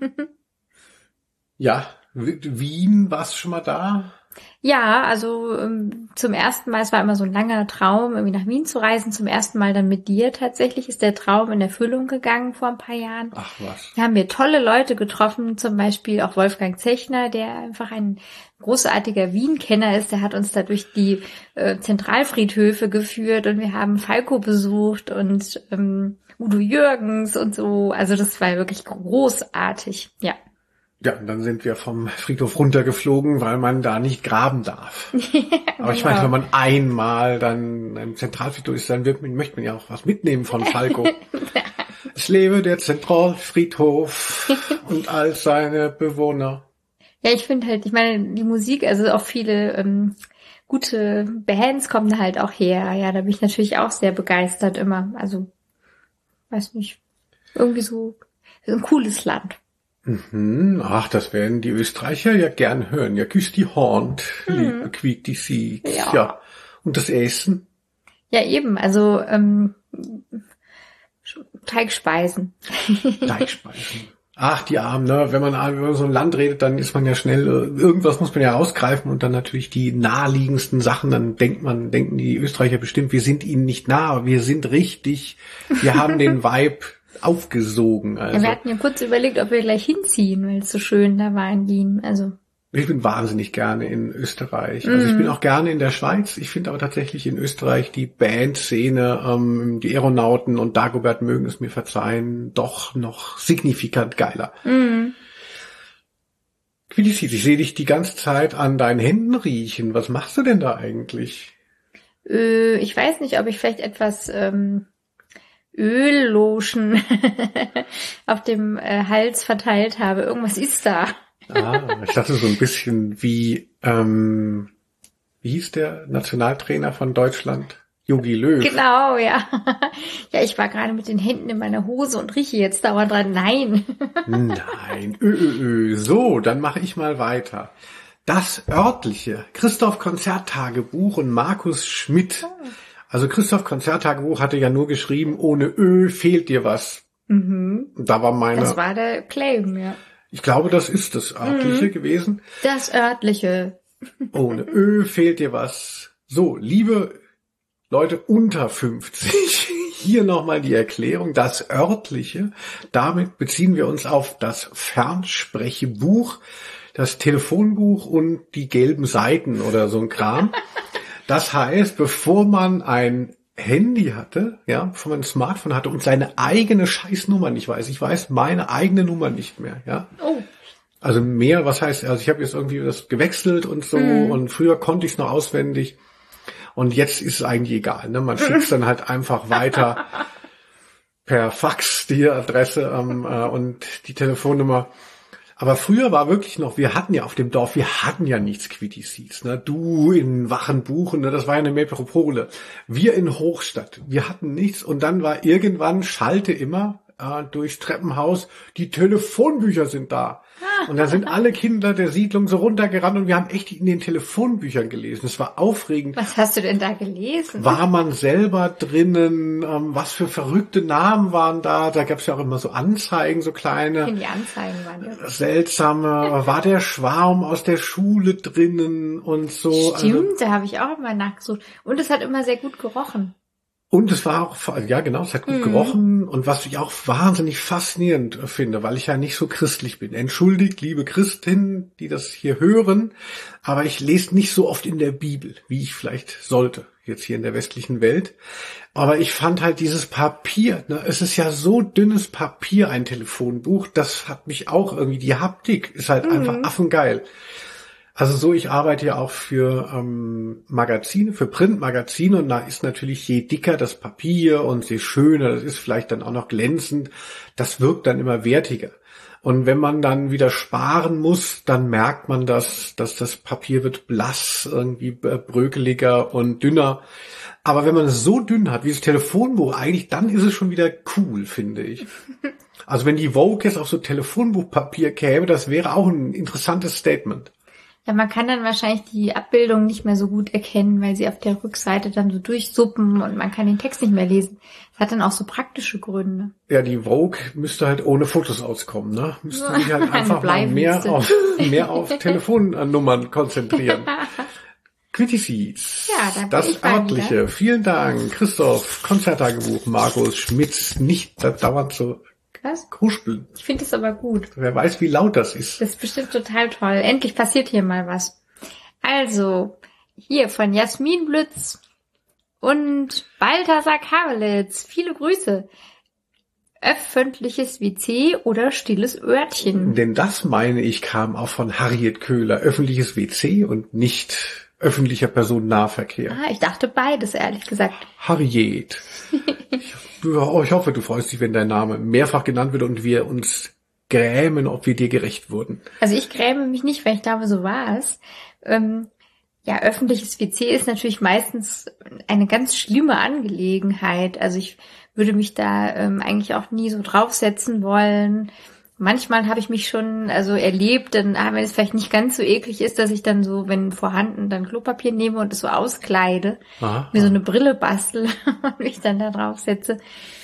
Ja, Wien, warst du schon mal da? Ja, also ähm, zum ersten Mal, es war immer so ein langer Traum, irgendwie nach Wien zu reisen. Zum ersten Mal dann mit dir tatsächlich ist der Traum in Erfüllung gegangen vor ein paar Jahren. Ach was. Da haben wir tolle Leute getroffen, zum Beispiel auch Wolfgang Zechner, der einfach ein großartiger Wien-Kenner ist. Der hat uns da durch die äh, Zentralfriedhöfe geführt und wir haben Falco besucht und ähm, Udo Jürgens und so. Also das war wirklich großartig, ja. Ja, und dann sind wir vom Friedhof runtergeflogen, weil man da nicht graben darf. Aber ich meine, wenn man einmal dann im Zentralfriedhof ist, dann wird, möchte man ja auch was mitnehmen von Falco. Es lebe der Zentralfriedhof und all seine Bewohner. Ja, ich finde halt, ich meine, die Musik, also auch viele ähm, gute Bands kommen da halt auch her. Ja, da bin ich natürlich auch sehr begeistert immer. Also, weiß nicht, irgendwie so, so ein cooles Land. Mhm. Ach, das werden die Österreicher ja gern hören. Ja, küsst die Hand, mhm. liebe quiekt die Sieg. Ja. ja. Und das Essen? Ja, eben, also ähm, Teigspeisen. Teigspeisen. Ach, die Armen, ne? Wenn man über so ein Land redet, dann ist man ja schnell, irgendwas muss man ja rausgreifen und dann natürlich die naheliegendsten Sachen, dann denkt man, denken die Österreicher bestimmt, wir sind ihnen nicht nah, aber wir sind richtig, wir haben den Vibe aufgesogen. Also. Ja, wir hatten ja kurz überlegt, ob wir gleich hinziehen, weil es so schön da war in Wien, also. Ich bin wahnsinnig gerne in Österreich. Also ich bin auch gerne in der Schweiz. Ich finde aber tatsächlich in Österreich die Bandszene, ähm, die Aeronauten und Dagobert mögen es mir verzeihen, doch noch signifikant geiler. Mhm. Wie die sieht, ich sehe dich die ganze Zeit an deinen Händen riechen. Was machst du denn da eigentlich? Äh, ich weiß nicht, ob ich vielleicht etwas ähm, Öllotion auf dem äh, Hals verteilt habe. Irgendwas ist da. Ah, ich dachte so ein bisschen wie, ähm, wie hieß der Nationaltrainer von Deutschland? Jogi Löw. Genau, ja. Ja, ich war gerade mit den Händen in meiner Hose und rieche jetzt dauernd dran. Nein. Nein, ö, ö, ö. So, dann mache ich mal weiter. Das örtliche Christoph Konzerttagebuch und Markus Schmidt. Also Christoph Konzerttagebuch hatte ja nur geschrieben, ohne Ö fehlt dir was. Mhm. Da war meine. Das war der Claim, ja. Ich glaube, das ist das örtliche mhm. gewesen. Das örtliche. Ohne Ö fehlt dir was. So, liebe Leute unter fünfzig, hier nochmal die Erklärung. Das örtliche, damit beziehen wir uns auf das Fernsprechebuch, das Telefonbuch und die gelben Seiten oder so ein Kram. Das heißt, bevor man ein Handy hatte, ja, bevor man ein Smartphone hatte und seine eigene Scheißnummer nicht weiß. Ich weiß meine eigene Nummer nicht mehr, ja. Oh. Also mehr, was heißt, also ich habe jetzt irgendwie das gewechselt und so mm. und früher konnte ich es noch auswendig und jetzt ist es eigentlich egal, ne? Man schickt es dann halt einfach weiter per Fax die Adresse ähm, äh, und die Telefonnummer. Aber früher war wirklich noch, wir hatten ja auf dem Dorf, wir hatten ja nichts Quittiseeds, ne? Du in Wachenbuchen, ne? Das war ja eine Metropole. Wir in Hochstadt, wir hatten nichts und dann war irgendwann, schallte immer äh, durchs Treppenhaus, die Telefonbücher sind da. Und da sind alle Kinder der Siedlung so runtergerannt und wir haben echt in den Telefonbüchern gelesen. Es war aufregend. Was hast du denn da gelesen? War man selber drinnen? Ähm, was für verrückte Namen waren da? Da gab es ja auch immer so Anzeigen, so kleine. Die Anzeigen waren ja seltsame. War der Schwarm aus der Schule drinnen und so? Stimmt, also, da habe ich auch immer nachgesucht. Und es hat immer sehr gut gerochen. Und es war auch, ja genau, es hat gut mhm. gerochen und was ich auch wahnsinnig faszinierend finde, weil ich ja nicht so christlich bin. Entschuldigt, liebe Christinnen, die das hier hören, aber ich lese nicht so oft in der Bibel, wie ich vielleicht sollte. jetzt hier in der westlichen Welt. Aber ich fand halt dieses Papier, ne, es ist ja so dünnes Papier, ein Telefonbuch, das hat mich auch irgendwie, die Haptik ist halt mhm. einfach affengeil. Also so, ich arbeite ja auch für ähm, Magazine, für Printmagazine und da ist natürlich je dicker das Papier und je schöner, das ist vielleicht dann auch noch glänzend, das wirkt dann immer wertiger. Und wenn man dann wieder sparen muss, dann merkt man, dass, dass das Papier wird blass, irgendwie brökeliger und dünner. Aber wenn man es so dünn hat wie das Telefonbuch eigentlich, dann ist es schon wieder cool, finde ich. Also wenn die Vogue jetzt auf so Telefonbuchpapier käme, das wäre auch ein interessantes Statement. Ja, man kann dann wahrscheinlich die Abbildung nicht mehr so gut erkennen, weil sie auf der Rückseite dann so durchsuppen und man kann den Text nicht mehr lesen. Das hat dann auch so praktische Gründe. Ja, die Vogue müsste halt ohne Fotos auskommen, ne? Müsste sich halt einfach mal mehr auf, mehr auf Telefonnummern konzentrieren. Quitty-Seeds. Ja, dann das Örtliche. Vielen Dank, Christoph, Konzerttagebuch, Markus Schmitz, nicht dauernd so Was? Kruspeln. Ich finde es aber gut. Wer weiß, wie laut das ist. Das ist bestimmt total toll. Endlich passiert hier mal was. Also, hier von Jasmin Blütz und Balthasar Karelitz. Viele Grüße. Öffentliches W C oder stilles Örtchen? Denn das, meine ich, kam auch von Harriet Köhler. Öffentliches W C und nicht öffentlicher Personennahverkehr. Ah, ich dachte beides, ehrlich gesagt. Harriet. ich, ich hoffe, du freust dich, wenn dein Name mehrfach genannt wird und wir uns grämen, ob wir dir gerecht wurden. Also ich gräme mich nicht, weil ich glaube, so war es. Ähm, ja, öffentliches W C ist natürlich meistens eine ganz schlimme Angelegenheit. Also ich würde mich da ähm, eigentlich auch nie so draufsetzen wollen. Manchmal habe ich mich schon also erlebt, dann, ah, wenn es vielleicht nicht ganz so eklig ist, dass ich dann so, wenn vorhanden, dann Klopapier nehme und es so auskleide, aha, mir so eine Brille bastel und mich dann da draufsetze.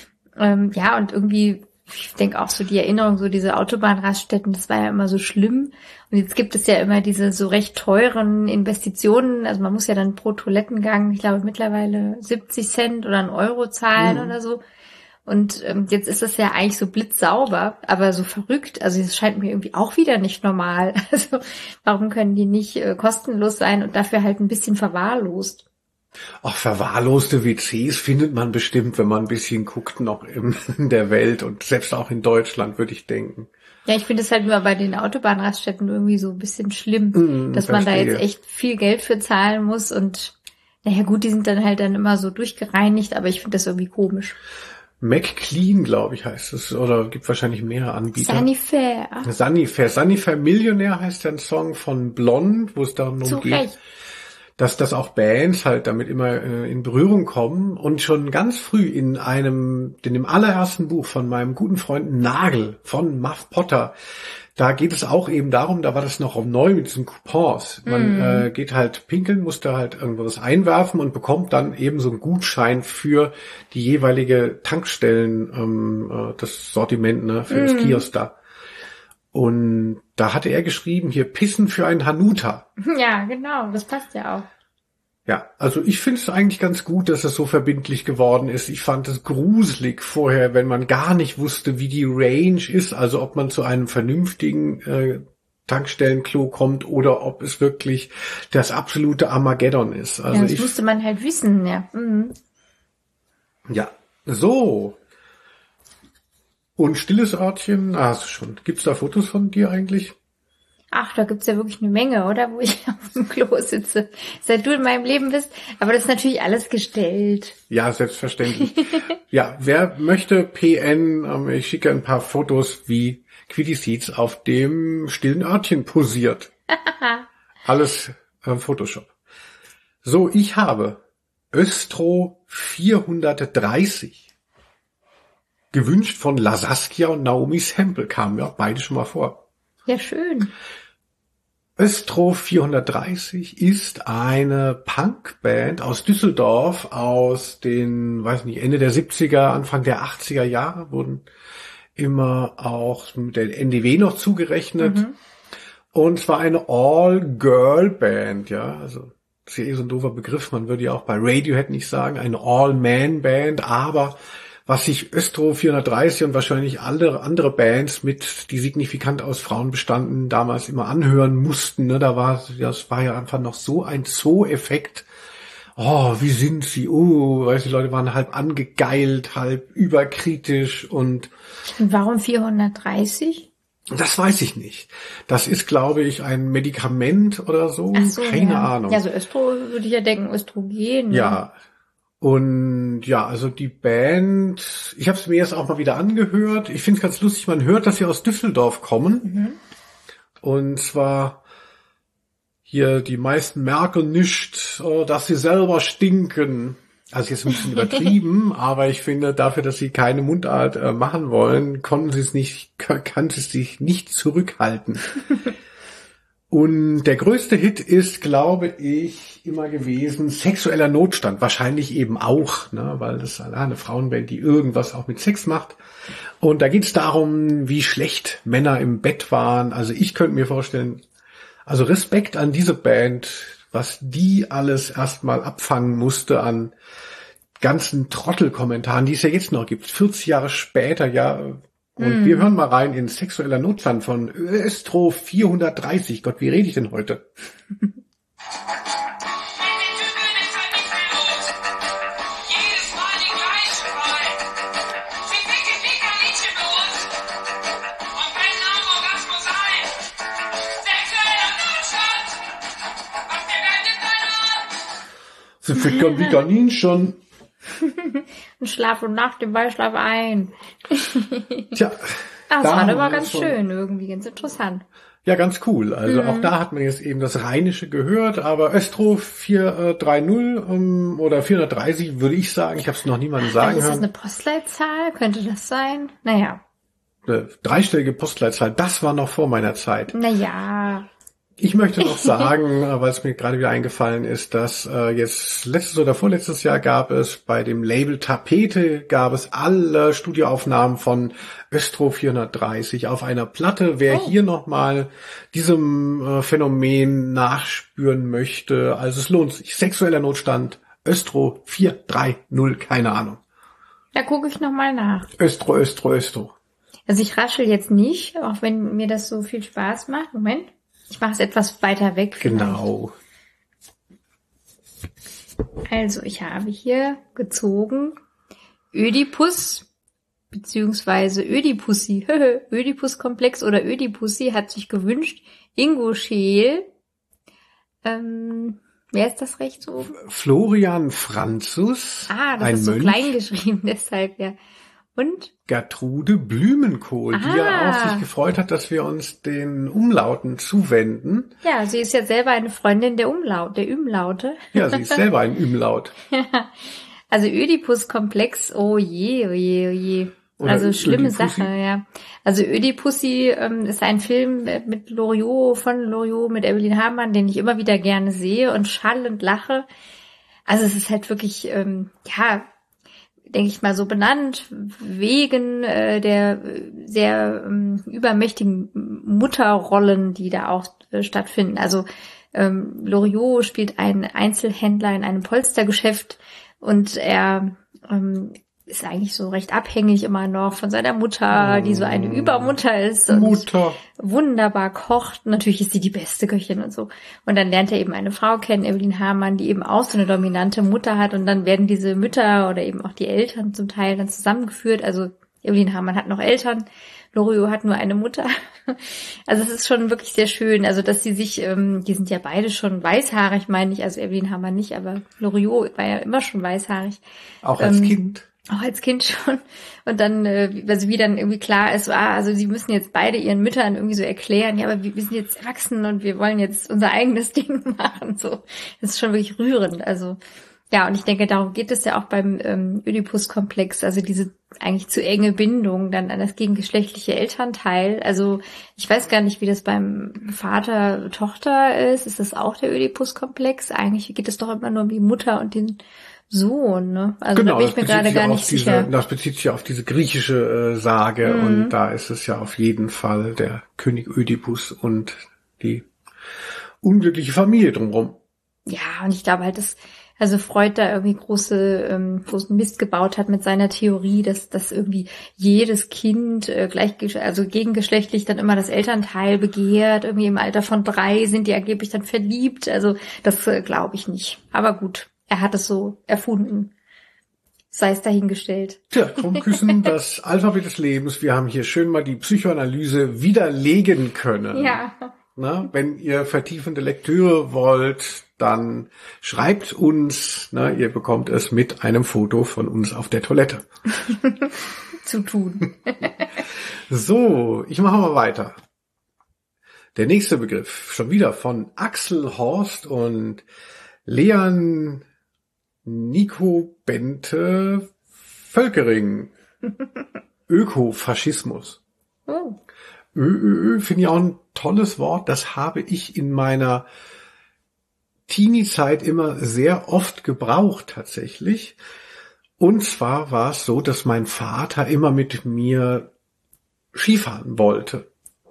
Ähm, ja, und irgendwie, ich denke auch so die Erinnerung, so diese Autobahnraststätten, das war ja immer so schlimm. Und jetzt gibt es ja immer diese so recht teuren Investitionen. Also man muss ja dann pro Toilettengang, ich glaube mittlerweile siebzig Cent oder einen Euro zahlen mhm. oder so. Und ähm, jetzt ist das ja eigentlich so blitzsauber, aber so verrückt. Also es scheint mir irgendwie auch wieder nicht normal. Also warum können die nicht äh, kostenlos sein und dafür halt ein bisschen verwahrlost? Ach, verwahrloste W Cs findet man bestimmt, wenn man ein bisschen guckt, noch in der Welt und selbst auch in Deutschland, würde ich denken. Ja, ich finde es halt nur bei den Autobahnraststätten irgendwie so ein bisschen schlimm, mm, dass man verstehe. Da jetzt echt viel Geld für zahlen muss und naja gut, die sind dann halt dann immer so durchgereinigt, aber ich finde das irgendwie komisch. McClean, glaube ich, heißt es. Oder gibt wahrscheinlich mehrere Anbieter. Sunnyfair. Sunnyfair. Sunnyfair Millionär heißt ja ein Song von Blond, wo es darum Zu geht, Recht. dass das auch Bands halt damit immer äh, in Berührung kommen. Und schon ganz früh in einem, in dem allerersten Buch von meinem guten Freund Nagel von Muff Potter, da geht es auch eben darum, da war das noch neu mit diesen Coupons. Man mm. äh, geht halt pinkeln, muss da halt irgendwas einwerfen und bekommt dann eben so einen Gutschein für die jeweilige Tankstellen, ähm, äh, das Sortiment, ne, für mm. das Kiosk da. Und da hatte er geschrieben, hier Pissen für ein Hanuta. Ja, genau, das passt ja auch. Ja, also ich finde es eigentlich ganz gut, dass es so verbindlich geworden ist. Ich fand es gruselig vorher, wenn man gar nicht wusste, wie die Range ist, also ob man zu einem vernünftigen äh, Tankstellenklo kommt oder ob es wirklich das absolute Armageddon ist. Also ja, das ich, musste man halt wissen, ja. Mhm. Ja, so. Und stilles Örtchen, ah, hast du schon. Gibt's da Fotos von dir eigentlich? Ach, da gibt's ja wirklich eine Menge, oder? Wo ich auf dem Klo sitze. Seit du in meinem Leben bist. Aber das ist natürlich alles gestellt. Ja, selbstverständlich. Ja, wer möchte P N, ähm, ich schicke ein paar Fotos, wie Quitty Seeds auf dem stillen Örtchen posiert. Alles äh, Photoshop. So, ich habe Östro vierhundertdreißig. Gewünscht von La Saskia und Naomi Sample, kamen ja beide schon mal vor. Ja, schön. Östro vierhundertdreißig ist eine Punkband aus Düsseldorf aus den, weiß nicht, Ende der siebziger, Anfang der achtziger Jahre, wurden immer auch mit der N D W noch zugerechnet. Mhm. Und zwar eine All-Girl-Band, ja, also das ist ja eh so ein doofer Begriff, man würde ja auch bei Radiohead nicht sagen, eine All-Man-Band, aber was sich Östro vierhundertdreißig und wahrscheinlich alle andere Bands mit, die signifikant aus Frauen bestanden, damals immer anhören mussten, ne, da war, das war ja einfach noch so ein Zoo-Effekt oh, wie sind sie? Oh, weißt du, die Leute waren halb angegeilt, halb überkritisch und Und warum vierhundertdreißig? das weiß ich nicht. Das ist, glaube ich, ein Medikament oder so. Ach so, Keine ja. Ahnung. Ja, so Östro würde ich ja denken, Östrogen. Ne? Ja. Und ja, also die Band, ich habe es mir jetzt auch mal wieder angehört. Ich finde es ganz lustig, man hört, dass sie aus Düsseldorf kommen. Mhm. Und zwar hier, die meisten merken nicht, äh, dass sie selber stinken. Also jetzt ein bisschen übertrieben, aber ich finde, dafür, dass sie keine Mundart äh, machen wollen, konnten sie es nicht, kann sie sich nicht zurückhalten. Und der größte Hit ist, glaube ich, immer gewesen Sexueller Notstand. Wahrscheinlich eben auch, ne, weil das eine Frauenband, die irgendwas auch mit Sex macht. Und da geht's darum, wie schlecht Männer im Bett waren. Also ich könnte mir vorstellen, also Respekt an diese Band, was die alles erstmal abfangen musste an ganzen Trottelkommentaren, die es ja jetzt noch gibt, vierzig Jahre später, ja. Und mm. wir hören mal rein in Sexueller Notstand von Östro vierhundertdreißig. Gott, wie rede ich denn heute? Sie fickern wie Kaninchen. Und schlaf und Nacht im Beischlaf ein. Tja. Das da war aber ganz schon, schön, irgendwie ganz interessant. Ja, ganz cool. Also mhm. auch da hat man jetzt eben das Rheinische gehört, aber Östro vierhundertdreißig ähm, oder vierhundertdreißig würde ich sagen. Ich habe es noch niemandem sagen hören. Ist das eine Postleitzahl? Könnte das sein? Naja. Eine dreistellige Postleitzahl, das war noch vor meiner Zeit. Naja. Ich möchte noch sagen, weil es mir gerade wieder eingefallen ist, dass äh, jetzt letztes oder vorletztes Jahr gab es bei dem Label Tapete gab es alle Studioaufnahmen von Östro vierhundertdreißig auf einer Platte. Wer oh. hier nochmal diesem äh, Phänomen nachspüren möchte, also es lohnt sich. Sexueller Notstand, Östro vierhundertdreißig, keine Ahnung. Da gucke ich nochmal nach. Östro, Östro, Östro. Also ich raschel jetzt nicht, auch wenn mir das so viel Spaß macht. Moment. Ich mache es etwas weiter weg. Vielleicht. Genau. Also, ich habe hier gezogen Ödipus beziehungsweise Ödipussi. Ödipus-Komplex oder Ödipussi hat sich gewünscht. Ingo Scheel. Ähm, wer ist das rechts oben? Florian Franzus. Ah, das ein ist so Mönch. klein geschrieben, deshalb ja. Und? Gertrude Blümenkohl, ah. die ja auch sich gefreut hat, dass wir uns den Umlauten zuwenden. Ja, sie ist ja selber eine Freundin der Umlaut, der Umlaute. Ja, sie ist selber ein Umlaut. Also Ödipus-Komplex, oh je, oh je, oh je. Oder also schlimme Ödipussi. Sache, ja. Also Ödipussi ähm, ist ein Film mit Loriot, von Loriot, mit Evelyn Hamann, den ich immer wieder gerne sehe und schallend lache. Also es ist halt wirklich, ähm, ja, denke ich mal, so benannt, wegen äh, der sehr ähm, übermächtigen Mutterrollen, die da auch äh, stattfinden. Also ähm, Loriot spielt einen Einzelhändler in einem Polstergeschäft und er ähm, ist eigentlich so recht abhängig immer noch von seiner Mutter, die so eine Übermutter ist und Mutter. wunderbar kocht. Natürlich ist sie die beste Köchin und so. Und dann lernt er eben eine Frau kennen, Evelyn Hamann, die eben auch so eine dominante Mutter hat. Und dann werden diese Mütter oder eben auch die Eltern zum Teil dann zusammengeführt. Also Evelyn Hamann hat noch Eltern, Loriot hat nur eine Mutter. Also es ist schon wirklich sehr schön. Also dass sie sich, ähm, die sind ja beide schon weißhaarig, meine ich. Also Evelyn Hamann nicht, aber Loriot war ja immer schon weißhaarig. Auch als ähm, Kind. Auch als Kind schon. Und dann, äh, also wie dann irgendwie klar ist, so, ah, also sie müssen jetzt beide ihren Müttern irgendwie so erklären, ja, aber wir, wir sind jetzt erwachsen und wir wollen jetzt unser eigenes Ding machen. So, das ist schon wirklich rührend. Also ja, und ich denke, darum geht es ja auch beim ähm, Ödipus-Komplex, also diese eigentlich zu enge Bindung dann an das gegengeschlechtliche Elternteil. Also ich weiß gar nicht, wie das beim Vater-Tochter ist. Ist das auch der Ödipus-Komplex? Eigentlich geht es doch immer nur um die Mutter und den Sohn, ne? Also genau, da bin ich mir gerade gar nicht diese, sicher. Das bezieht sich ja auf diese griechische äh, Sage mhm. und da ist es ja auf jeden Fall der König Ödipus und die unglückliche Familie drumherum. Ja, und ich glaube halt, dass also Freud da irgendwie große ähm, großen Mist gebaut hat mit seiner Theorie, dass dass irgendwie jedes Kind äh, gleich also gegengeschlechtlich dann immer das Elternteil begehrt. Irgendwie im Alter von drei sind die angeblich dann verliebt. Also das äh, glaube ich nicht. Aber gut. er hat es so erfunden. Sei es dahingestellt. Tja, Krummküssen, das Alphabet des Lebens. Wir haben hier schön mal die Psychoanalyse widerlegen können. Ja. Na, wenn ihr vertiefende Lektüre wollt, dann schreibt uns. Na, ihr bekommt es mit einem Foto von uns auf der Toilette. Zu tun. So, ich mache mal weiter. Der nächste Begriff, schon wieder von Axel Horst und Leon Nico Bente Völkering. Ökofaschismus. Oh. Ö, ö, ö, finde ich auch ein tolles Wort. Das habe ich in meiner Teenie-Zeit immer sehr oft gebraucht tatsächlich. Und zwar war es so, dass mein Vater immer mit mir Skifahren wollte.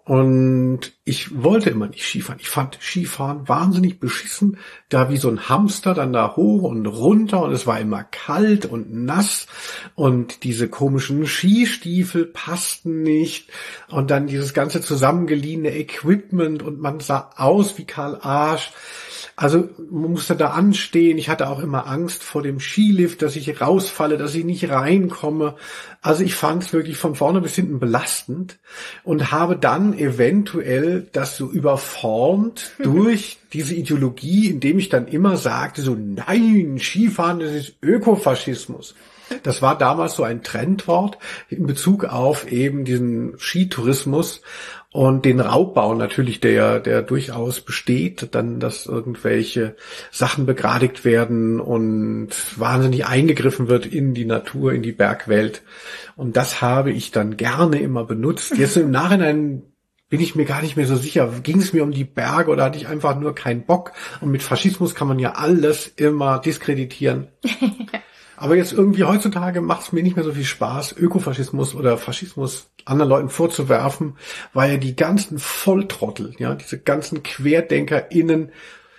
Und ich wollte immer nicht Skifahren. Ich fand Skifahren wahnsinnig beschissen. Da wie so ein Hamster dann da hoch und runter und es war immer kalt und nass und diese komischen Skistiefel passten nicht und dann dieses ganze zusammengeliehene Equipment und man sah aus wie Karl Arsch. Also man musste da anstehen. Ich hatte auch immer Angst vor dem Skilift, dass ich rausfalle, dass ich nicht reinkomme. Also ich fand es wirklich von vorne bis hinten belastend und habe dann eventuell das so überformt durch diese Ideologie, indem ich dann immer sagte so, nein, Skifahren, das ist Ökofaschismus. Das war damals so ein Trendwort in Bezug auf eben diesen Skitourismus und den Raubbau natürlich, der der durchaus besteht, dann, dass irgendwelche Sachen begradigt werden und wahnsinnig eingegriffen wird in die Natur, in die Bergwelt. Und das habe ich dann gerne immer benutzt. Jetzt im Nachhinein bin ich mir gar nicht mehr so sicher, ging es mir um die Berge oder hatte ich einfach nur keinen Bock? Und mit Faschismus kann man ja alles immer diskreditieren. Aber jetzt irgendwie heutzutage macht es mir nicht mehr so viel Spaß, Ökofaschismus oder Faschismus anderen Leuten vorzuwerfen, weil ja die ganzen Volltrottel, ja, diese ganzen QuerdenkerInnen,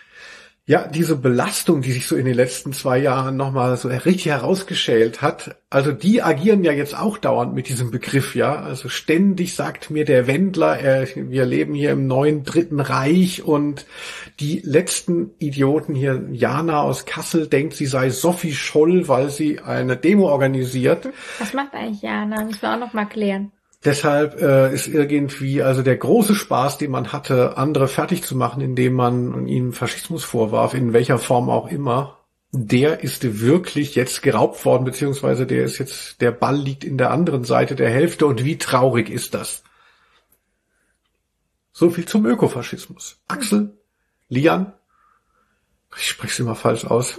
ja, diese Belastung, die sich so in den letzten zwei Jahren nochmal so richtig herausgeschält hat, also die agieren ja jetzt auch dauernd mit diesem Begriff, ja, also ständig sagt mir der Wendler, er, wir leben hier im neuen Dritten Reich und die letzten Idioten hier, Jana aus Kassel denkt, sie sei Sophie Scholl, weil sie eine Demo organisiert. Was macht eigentlich Jana? Müssen wir auch noch mal klären. Deshalb äh, ist irgendwie also der große Spaß, den man hatte, andere fertig zu machen, indem man ihnen Faschismus vorwarf, in welcher Form auch immer, der ist wirklich jetzt geraubt worden, beziehungsweise der ist jetzt, der Ball liegt in der anderen Seite der Hälfte und wie traurig ist das? So viel zum Ökofaschismus. Axel, Lian, ich spreche es immer falsch aus.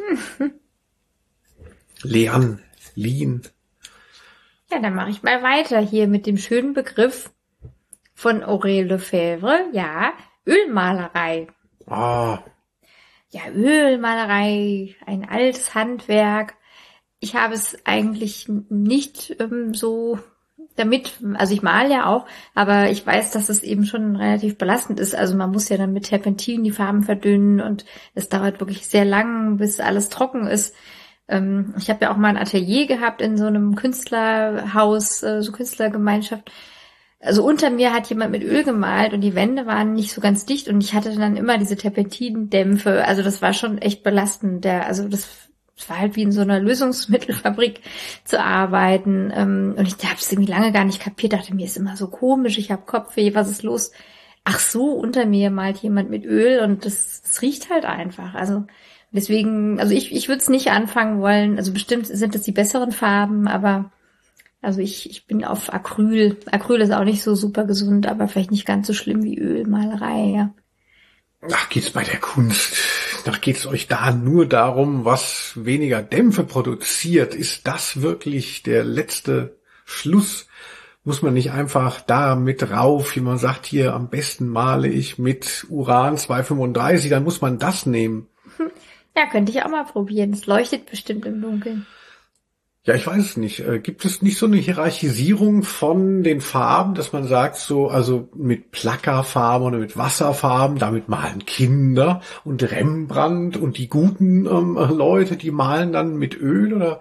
Lean, Lien. Ja, dann mache ich mal weiter hier mit dem schönen Begriff von Aurel Lefebvre. Ja, Ölmalerei. Ah. Ja, Ölmalerei, ein altes Handwerk. Ich habe es eigentlich nicht ähm, so damit, also ich male ja auch, aber ich weiß, dass es eben schon relativ belastend ist. Also man muss ja dann mit Terpentin die Farben verdünnen und es dauert wirklich sehr lang, bis alles trocken ist. Ich habe ja auch mal ein Atelier gehabt in so einem Künstlerhaus, so Künstlergemeinschaft. Also unter mir hat jemand mit Öl gemalt und die Wände waren nicht so ganz dicht und ich hatte dann immer diese Terpentindämpfe. Also das war schon echt belastend. Der, also das, das war halt wie in so einer Lösungsmittelfabrik zu arbeiten. Und ich habe es irgendwie lange gar nicht kapiert. Dachte mir, ist immer so komisch. Ich habe Kopfweh. Was ist los? Ach so, unter mir malt jemand mit Öl und das, das riecht halt einfach. Also deswegen, also ich, ich würde es nicht anfangen wollen. Also bestimmt sind es die besseren Farben, aber also ich, ich bin auf Acryl. Acryl ist auch nicht so super gesund, aber vielleicht nicht ganz so schlimm wie Ölmalerei, ja. Ach, geht's bei der Kunst? Ach, geht's euch da nur darum, was weniger Dämpfe produziert? Ist das wirklich der letzte Schluss? Muss man nicht einfach da mit rauf, wie man sagt, hier am besten male ich mit Uran zweihundertfünfunddreißig, dann muss man das nehmen. Ja, könnte ich auch mal probieren. Es leuchtet bestimmt im Dunkeln. Ja, ich weiß es nicht. Gibt es nicht so eine Hierarchisierung von den Farben, dass man sagt, so, also mit Plackerfarben oder mit Wasserfarben, damit malen Kinder und Rembrandt und die guten ähm, Leute, die malen dann mit Öl oder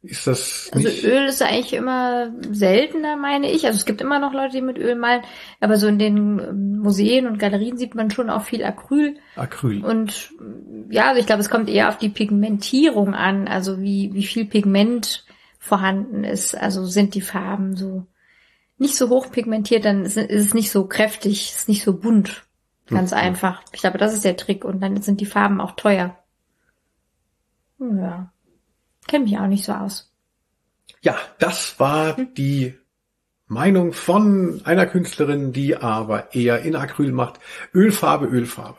Ist das Also nicht? Öl ist eigentlich immer seltener, meine ich. Also es gibt immer noch Leute, die mit Öl malen, aber so in den Museen und Galerien sieht man schon auch viel Acryl. Acryl. Und ja, also ich glaube, es kommt eher auf die Pigmentierung an, also wie wie viel Pigment vorhanden ist. Also sind die Farben so nicht so hoch pigmentiert, dann ist, ist es nicht so kräftig, ist nicht so bunt. Ganz Mhm. einfach. Ich glaube, das ist der Trick. Und dann sind die Farben auch teuer. Ja. Kennt mich auch nicht so aus. Ja, das war die Meinung von einer Künstlerin, die aber eher in Acryl macht. Ölfarbe, Ölfarbe.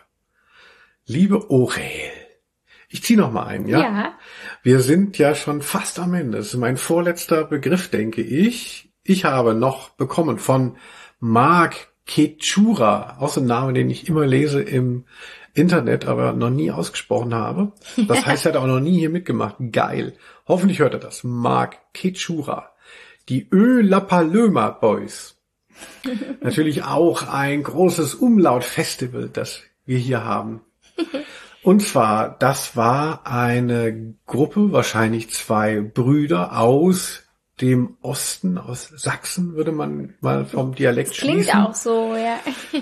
Liebe Aurel, ich ziehe noch mal ein, ja? Ja. Wir sind ja schon fast am Ende. Das ist mein vorletzter Begriff, denke ich. Ich habe noch bekommen von Marc Kechura, auch so ein Name, den ich immer lese im Internet, aber noch nie ausgesprochen habe. Das heißt, er hat auch noch nie hier mitgemacht. Geil. Hoffentlich hört er das. Marc Kechura. Die Ö La Paloma Boys. Natürlich auch ein großes Umlaut-Festival, das wir hier haben. Und zwar, das war eine Gruppe, wahrscheinlich zwei Brüder aus dem Osten, aus Sachsen, würde man mal vom Dialekt Das klingt schließen. auch so, ja.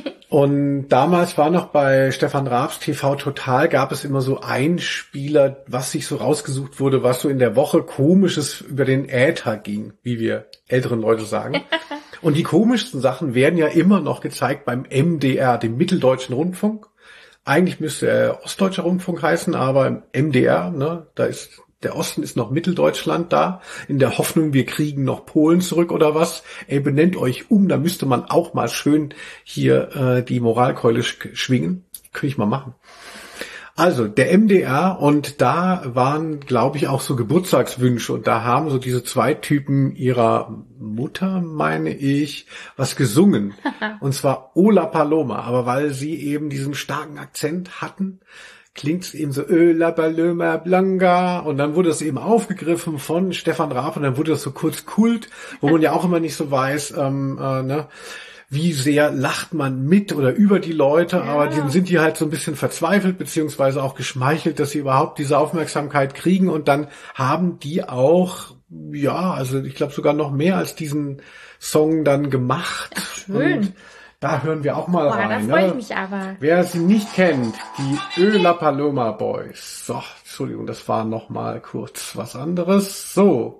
Und damals war noch bei Stefan Raabs T V Total, gab es immer so Einspieler, was sich so rausgesucht wurde, was so in der Woche Komisches über den Äther ging, wie wir älteren Leute sagen. Und die komischsten Sachen werden ja immer noch gezeigt beim M D R, dem Mitteldeutschen Rundfunk. Eigentlich müsste er Ostdeutscher Rundfunk heißen, aber im M D R, ne, da ist der Osten ist noch Mitteldeutschland da, in der Hoffnung, wir kriegen noch Polen zurück oder was. Ey, benennt euch um, da müsste man auch mal schön hier äh, die Moralkeule sch- schwingen. Könnte ich mal machen. Also, der M D R, und da waren, glaube ich, auch so Geburtstagswünsche, und da haben so diese zwei Typen ihrer Mutter, meine ich, was gesungen. Und zwar Ola Paloma, aber weil sie eben diesen starken Akzent hatten, klingt es eben so Ola Paloma Blanca, und dann wurde es eben aufgegriffen von Stefan Raab, und dann wurde das so kurz Kult, wo man ja auch immer nicht so weiß, ähm, äh, ne, wie sehr lacht man mit oder über die Leute, ja. Aber dann sind die halt so ein bisschen verzweifelt, beziehungsweise auch geschmeichelt, dass sie überhaupt diese Aufmerksamkeit kriegen, und dann haben die auch, ja, also ich glaube sogar noch mehr als diesen Song dann gemacht. Ach, schön. Und da hören wir auch mal Boah, rein. da freue ne? ich mich aber. Wer sie nicht kennt, die Ö La Paloma Boys. So, Entschuldigung, das war noch mal kurz was anderes. So.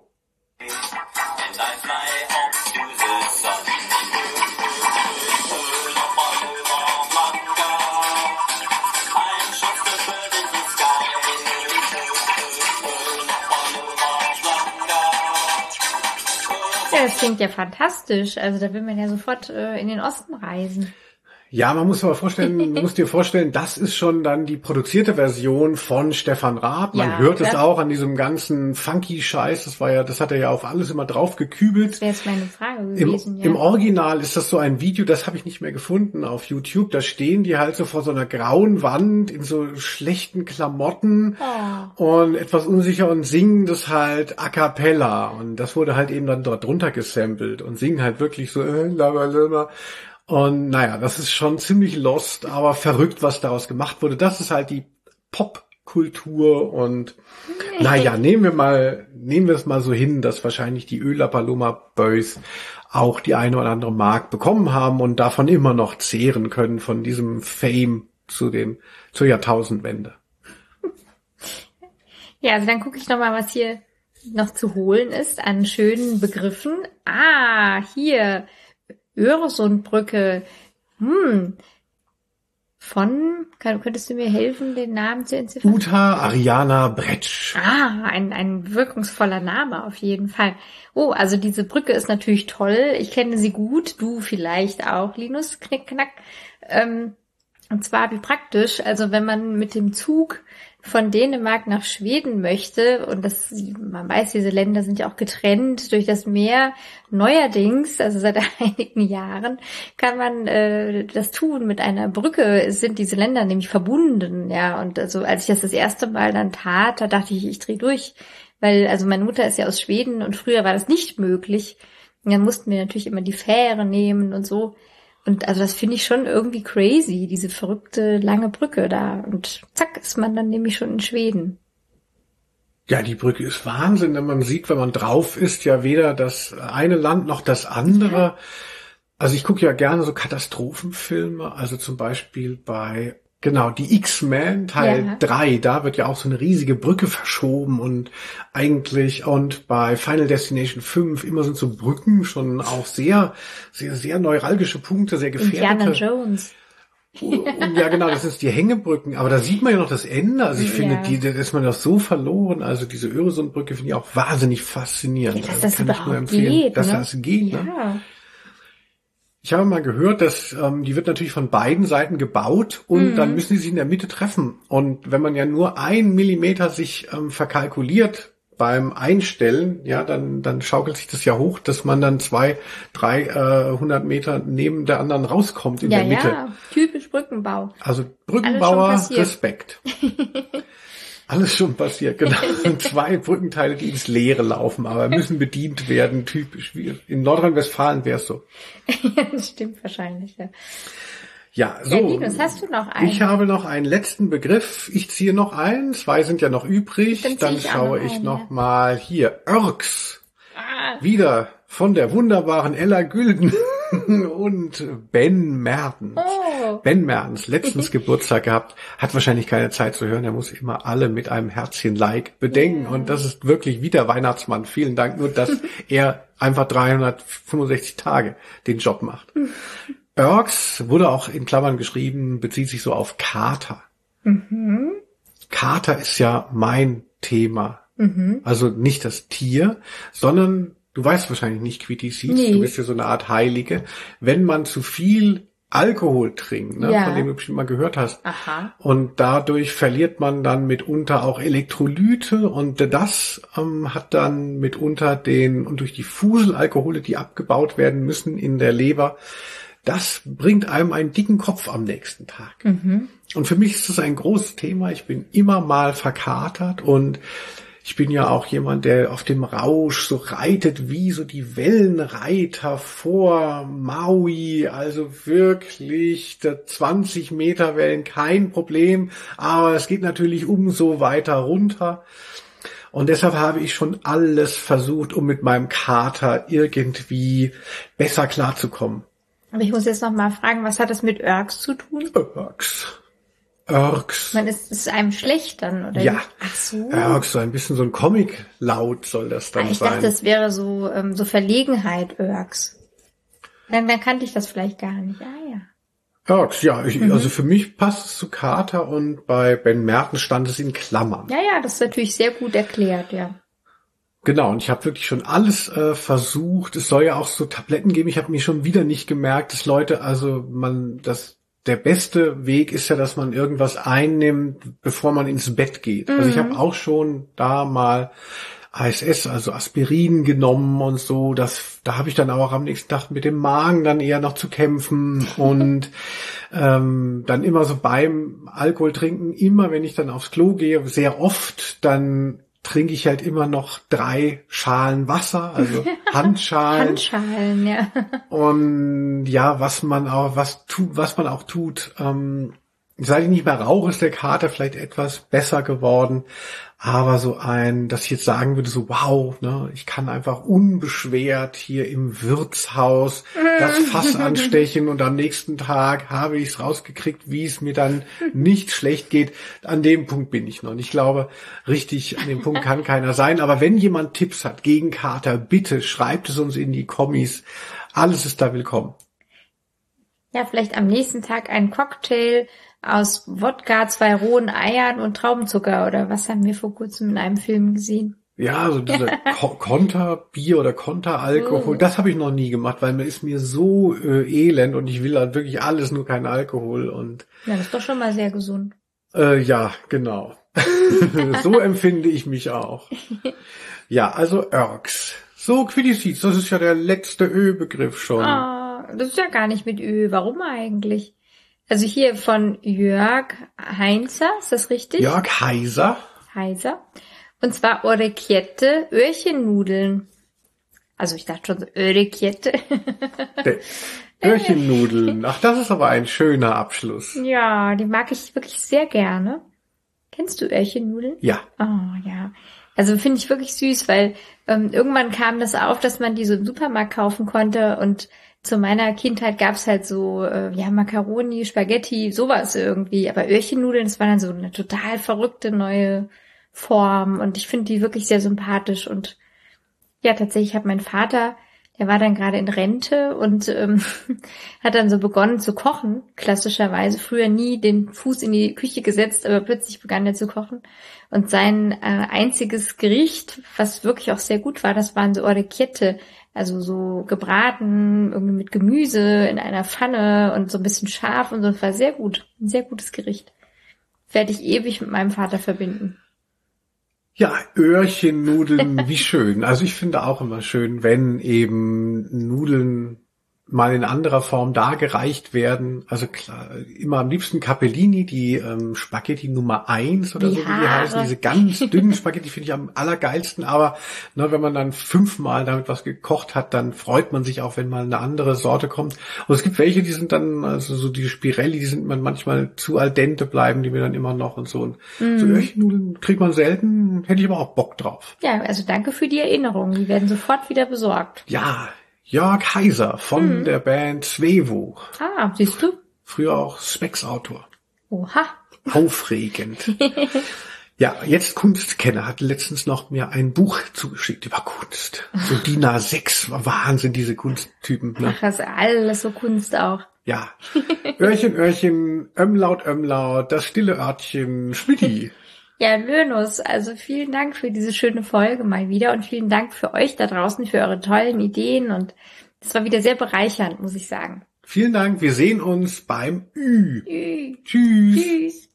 Ja, das klingt ja fantastisch. Also da will man ja sofort äh, in den Osten reisen. Ja, man muss aber vorstellen, man muss dir vorstellen, das ist schon dann die produzierte Version von Stefan Raab. Man Ja, hört es klar. auch an diesem ganzen funky Scheiß. Das war ja, das hat er ja auf alles immer drauf gekübelt. Das wäre jetzt meine Frage Im, gewesen. ja. Im Original ist das so ein Video, das habe ich nicht mehr gefunden auf YouTube. Da stehen die halt so vor so einer grauen Wand in so schlechten Klamotten Oh. und etwas unsicher und singen das halt a cappella. Und das wurde halt eben dann dort drunter gesampelt und singen halt wirklich so äh, labalala. Und naja, das ist schon ziemlich lost, aber verrückt, was daraus gemacht wurde. Das ist halt die Popkultur, und naja, nehmen wir mal, nehmen wir es mal so hin, dass wahrscheinlich die Ö La Paloma Boys auch die eine oder andere Mark bekommen haben und davon immer noch zehren können, von diesem Fame zu dem, zur Jahrtausendwende. Ja, also dann gucke ich nochmal, was hier noch zu holen ist an schönen Begriffen. Ah, hier, Öresundbrücke. Hm. Von, kann, könntest du mir helfen, den Namen zu entziffern? Uta Ariana Bretsch. Ah, ein, ein wirkungsvoller Name auf jeden Fall. Oh, also diese Brücke ist natürlich toll. Ich kenne sie gut. Du vielleicht auch, Linus. Knick, knack. Ähm, und zwar wie praktisch. Also wenn man mit dem Zug von Dänemark nach Schweden möchte, und das, man weiß, diese Länder sind ja auch getrennt durch das Meer, neuerdings, also seit einigen Jahren, kann man äh, das tun mit einer Brücke. Es sind diese Länder nämlich verbunden, ja, und also als ich das das erste Mal dann tat, da dachte ich, ich drehe durch, weil, also meine Mutter ist ja aus Schweden und früher war das nicht möglich. Und dann mussten wir natürlich immer die Fähre nehmen und so. Und also das finde ich schon irgendwie crazy, diese verrückte lange Brücke da. Und zack, ist man dann nämlich schon in Schweden. Ja, die Brücke ist Wahnsinn, denn man sieht, wenn man drauf ist, ja weder das eine Land noch das andere. Also ich gucke ja gerne so Katastrophenfilme, also zum Beispiel bei, genau, die X-Men Teil Ja. drei, da wird ja auch so eine riesige Brücke verschoben und eigentlich, und bei Final Destination fünf immer sind so Brücken schon auch sehr, sehr, sehr neuralgische Punkte, sehr Indiana gefährdete. Jones. Und ja, genau, das ist die Hängebrücken, aber da sieht man ja noch das Ende. Also ich Ja. finde, die, da ist man doch so verloren. Also diese Öresundbrücke finde ich auch wahnsinnig faszinierend. Ja, dass Also das kann ich nur überhaupt empfehlen, geht, dass ne? das geht. Ne? Ja. Ich habe mal gehört, dass ähm, die wird natürlich von beiden Seiten gebaut und Mhm. dann müssen sie sich in der Mitte treffen. Und wenn man ja nur ein Millimeter sich ähm, verkalkuliert beim Einstellen, ja, dann dann schaukelt sich das ja hoch, dass man dann zwei, drei, äh, hundert Meter neben der anderen rauskommt in Ja, der Mitte. ja, typisch Brückenbau. Also Alles Brückenbauer, schon passiert. Respekt. Alles schon passiert, genau. Zwei Brückenteile, die ins Leere laufen, aber müssen bedient werden, typisch. Wie in Nordrhein-Westfalen wäre es so. Ja, das stimmt wahrscheinlich, ja. Ja, so. Ja, Linus, hast du noch einen? Ich habe noch einen letzten Begriff. Ich ziehe noch einen. Zwei sind ja noch übrig. Dann zieh Dann ich auch schaue noch ich einen, noch ja. mal hier. Örks. Ah, Wieder von der wunderbaren Ella Gülden und Ben Mertens. oh. Ben Mertens, letztens Geburtstag gehabt, hat wahrscheinlich keine Zeit zu hören. Er muss immer alle mit einem Herzchen-Like bedenken. Ja. Und das ist wirklich wie der Weihnachtsmann. Vielen Dank, nur dass er einfach dreihundertfünfundsechzig Tage den Job macht. Örks wurde auch in Klammern geschrieben, bezieht sich so auf Kater. Mhm. Kater ist ja mein Thema. Mhm. Also nicht das Tier, sondern du weißt wahrscheinlich nicht, Quitty Seeds, Nee. du bist ja so eine Art Heilige. Wenn man zu viel Alkohol trinkt, ne, Ja. von dem du bestimmt mal gehört hast, Aha. und dadurch verliert man dann mitunter auch Elektrolyte und das ähm, hat dann mitunter den, und durch die Fuselalkohole, die abgebaut werden müssen in der Leber, das bringt einem einen dicken Kopf am nächsten Tag. Mhm. Und für mich ist das ein großes Thema. Ich bin immer mal verkatert und ich bin ja auch jemand, der auf dem Rausch so reitet wie so die Wellenreiter vor Maui. Also wirklich zwanzig Meter Wellen, kein Problem. Aber es geht natürlich umso weiter runter. Und deshalb habe ich schon alles versucht, um mit meinem Kater irgendwie besser klarzukommen. Aber ich muss jetzt noch mal fragen, was hat das mit Örks zu tun? Örks. Örks. Man ist, ist einem schlecht dann, oder? Ja. Ach so. Örks, so ein bisschen so ein Comic-Laut soll das dann Ah, ich sein. dachte, das wäre so, ähm, so Verlegenheit, Örks. Dann, dann kannte ich das vielleicht gar nicht. Ah, ja. Örks, ja, ich, Mhm. also für mich passt es zu Kater und bei Ben Mertens stand es in Klammern. Ja, ja, das ist natürlich sehr gut erklärt, ja. Genau, und ich habe wirklich schon alles äh, versucht. Es soll ja auch so Tabletten geben. Ich habe mir schon wieder nicht gemerkt, dass Leute, also man, das der beste Weg ist ja, dass man irgendwas einnimmt, bevor man ins Bett geht. Also ich habe auch schon da mal A S S, also Aspirin genommen und so. Das, da habe ich dann auch am nächsten Tag mit dem Magen dann eher noch zu kämpfen und ähm, dann immer so beim Alkohol trinken, immer wenn ich dann aufs Klo gehe, sehr oft, dann trinke ich halt immer noch drei Schalen Wasser, also Handschalen. Handschalen, ja. Und ja, was man auch, was tut, was man auch tut, ähm, seit ich nicht mehr rauche, ist der Kater vielleicht etwas besser geworden. Aber so ein, dass ich jetzt sagen würde, so wow, ne, ich kann einfach unbeschwert hier im Wirtshaus das Fass anstechen und am nächsten Tag habe ich es rausgekriegt, wie es mir dann nicht schlecht geht. An dem Punkt bin ich noch. Und ich glaube, richtig an dem Punkt kann keiner sein. Aber wenn jemand Tipps hat gegen Kater, bitte schreibt es uns in die Kommis. Alles ist da willkommen. Ja, vielleicht am nächsten Tag ein Cocktail aus Wodka, zwei rohen Eiern und Traubenzucker oder was haben wir vor kurzem in einem Film gesehen? Ja, so dieser Ko- Konterbier oder Konteralkohol, Mm. das habe ich noch nie gemacht, weil mir ist mir so äh, elend und ich will halt wirklich alles, nur kein Alkohol und Ja, das ist doch schon mal sehr gesund. äh, ja, genau. So empfinde ich mich auch. Ja, also Örks. So, Quitty Seeds, das ist ja der letzte Ö-Begriff schon. Ah, das ist ja gar nicht mit Ö. Warum eigentlich? Also hier von Jörg Heinzer, ist das richtig? Jörg Heiser. Heiser. Und zwar Orecchiette, Öhrchennudeln. Also ich dachte schon so, Orecchiette. Der Öhrchennudeln. Ach, das ist aber ein schöner Abschluss. Ja, die mag ich wirklich sehr gerne. Kennst du Öhrchennudeln? Ja. Oh ja. Also finde ich wirklich süß, weil ähm, irgendwann kam das auf, dass man die so im Supermarkt kaufen konnte und zu meiner Kindheit gab's halt so, äh, ja, Macaroni, Spaghetti, sowas irgendwie. Aber Öhrchennudeln, das war dann so eine total verrückte neue Form und ich finde die wirklich sehr sympathisch und ja, tatsächlich hat mein Vater, der war dann gerade in Rente und ähm, hat dann so begonnen zu kochen, klassischerweise. Früher nie den Fuß in die Küche gesetzt, aber plötzlich begann er zu kochen. Und sein äh, einziges Gericht, was wirklich auch sehr gut war, das waren so Orecchiette, also so gebraten, irgendwie mit Gemüse in einer Pfanne und so ein bisschen scharf und so. Das war sehr gut, ein sehr gutes Gericht. Werde ich ewig mit meinem Vater verbinden. Ja, Öhrchennudeln, wie schön. Also ich finde auch immer schön, wenn eben Nudeln mal in anderer Form dargereicht werden. Also klar, immer am liebsten Capellini, die ähm, Spaghetti Nummer eins oder Die so, wie die Haare. heißen. Diese ganz dünnen Spaghetti finde ich am allergeilsten. Aber ne, wenn man dann fünfmal damit was gekocht hat, dann freut man sich auch, wenn mal eine andere Sorte kommt. Und es gibt welche, die sind dann, also so die Spirelli, die sind man manchmal zu al dente bleiben, die mir dann immer noch und so. Und mm. so Öhrchennudeln kriegt man selten, hätte ich aber auch Bock drauf. Ja, also danke für die Erinnerung. Die werden sofort wieder besorgt. Ja, Jörg Heiser von mhm. der Band Svevo. Ah, siehst du? Früher auch Specs-Autor. Oha. Aufregend. Ja, jetzt Kunstkenner hat letztens noch mir ein Buch zugeschickt über Kunst. So D I N A sechs, Wahnsinn, diese Kunsttypen. Ne? Ach, das ist alles so Kunst auch. Ja, Öhrchen, Öhrchen, Ömlaut, Ömlaut, das stille Örtchen, Schmidti. Ja, Löhnus, also vielen Dank für diese schöne Folge mal wieder und vielen Dank für euch da draußen, für eure tollen Ideen und das war wieder sehr bereichernd, muss ich sagen. Vielen Dank, wir sehen uns beim Ü. Ü. Tschüss. Tschüss.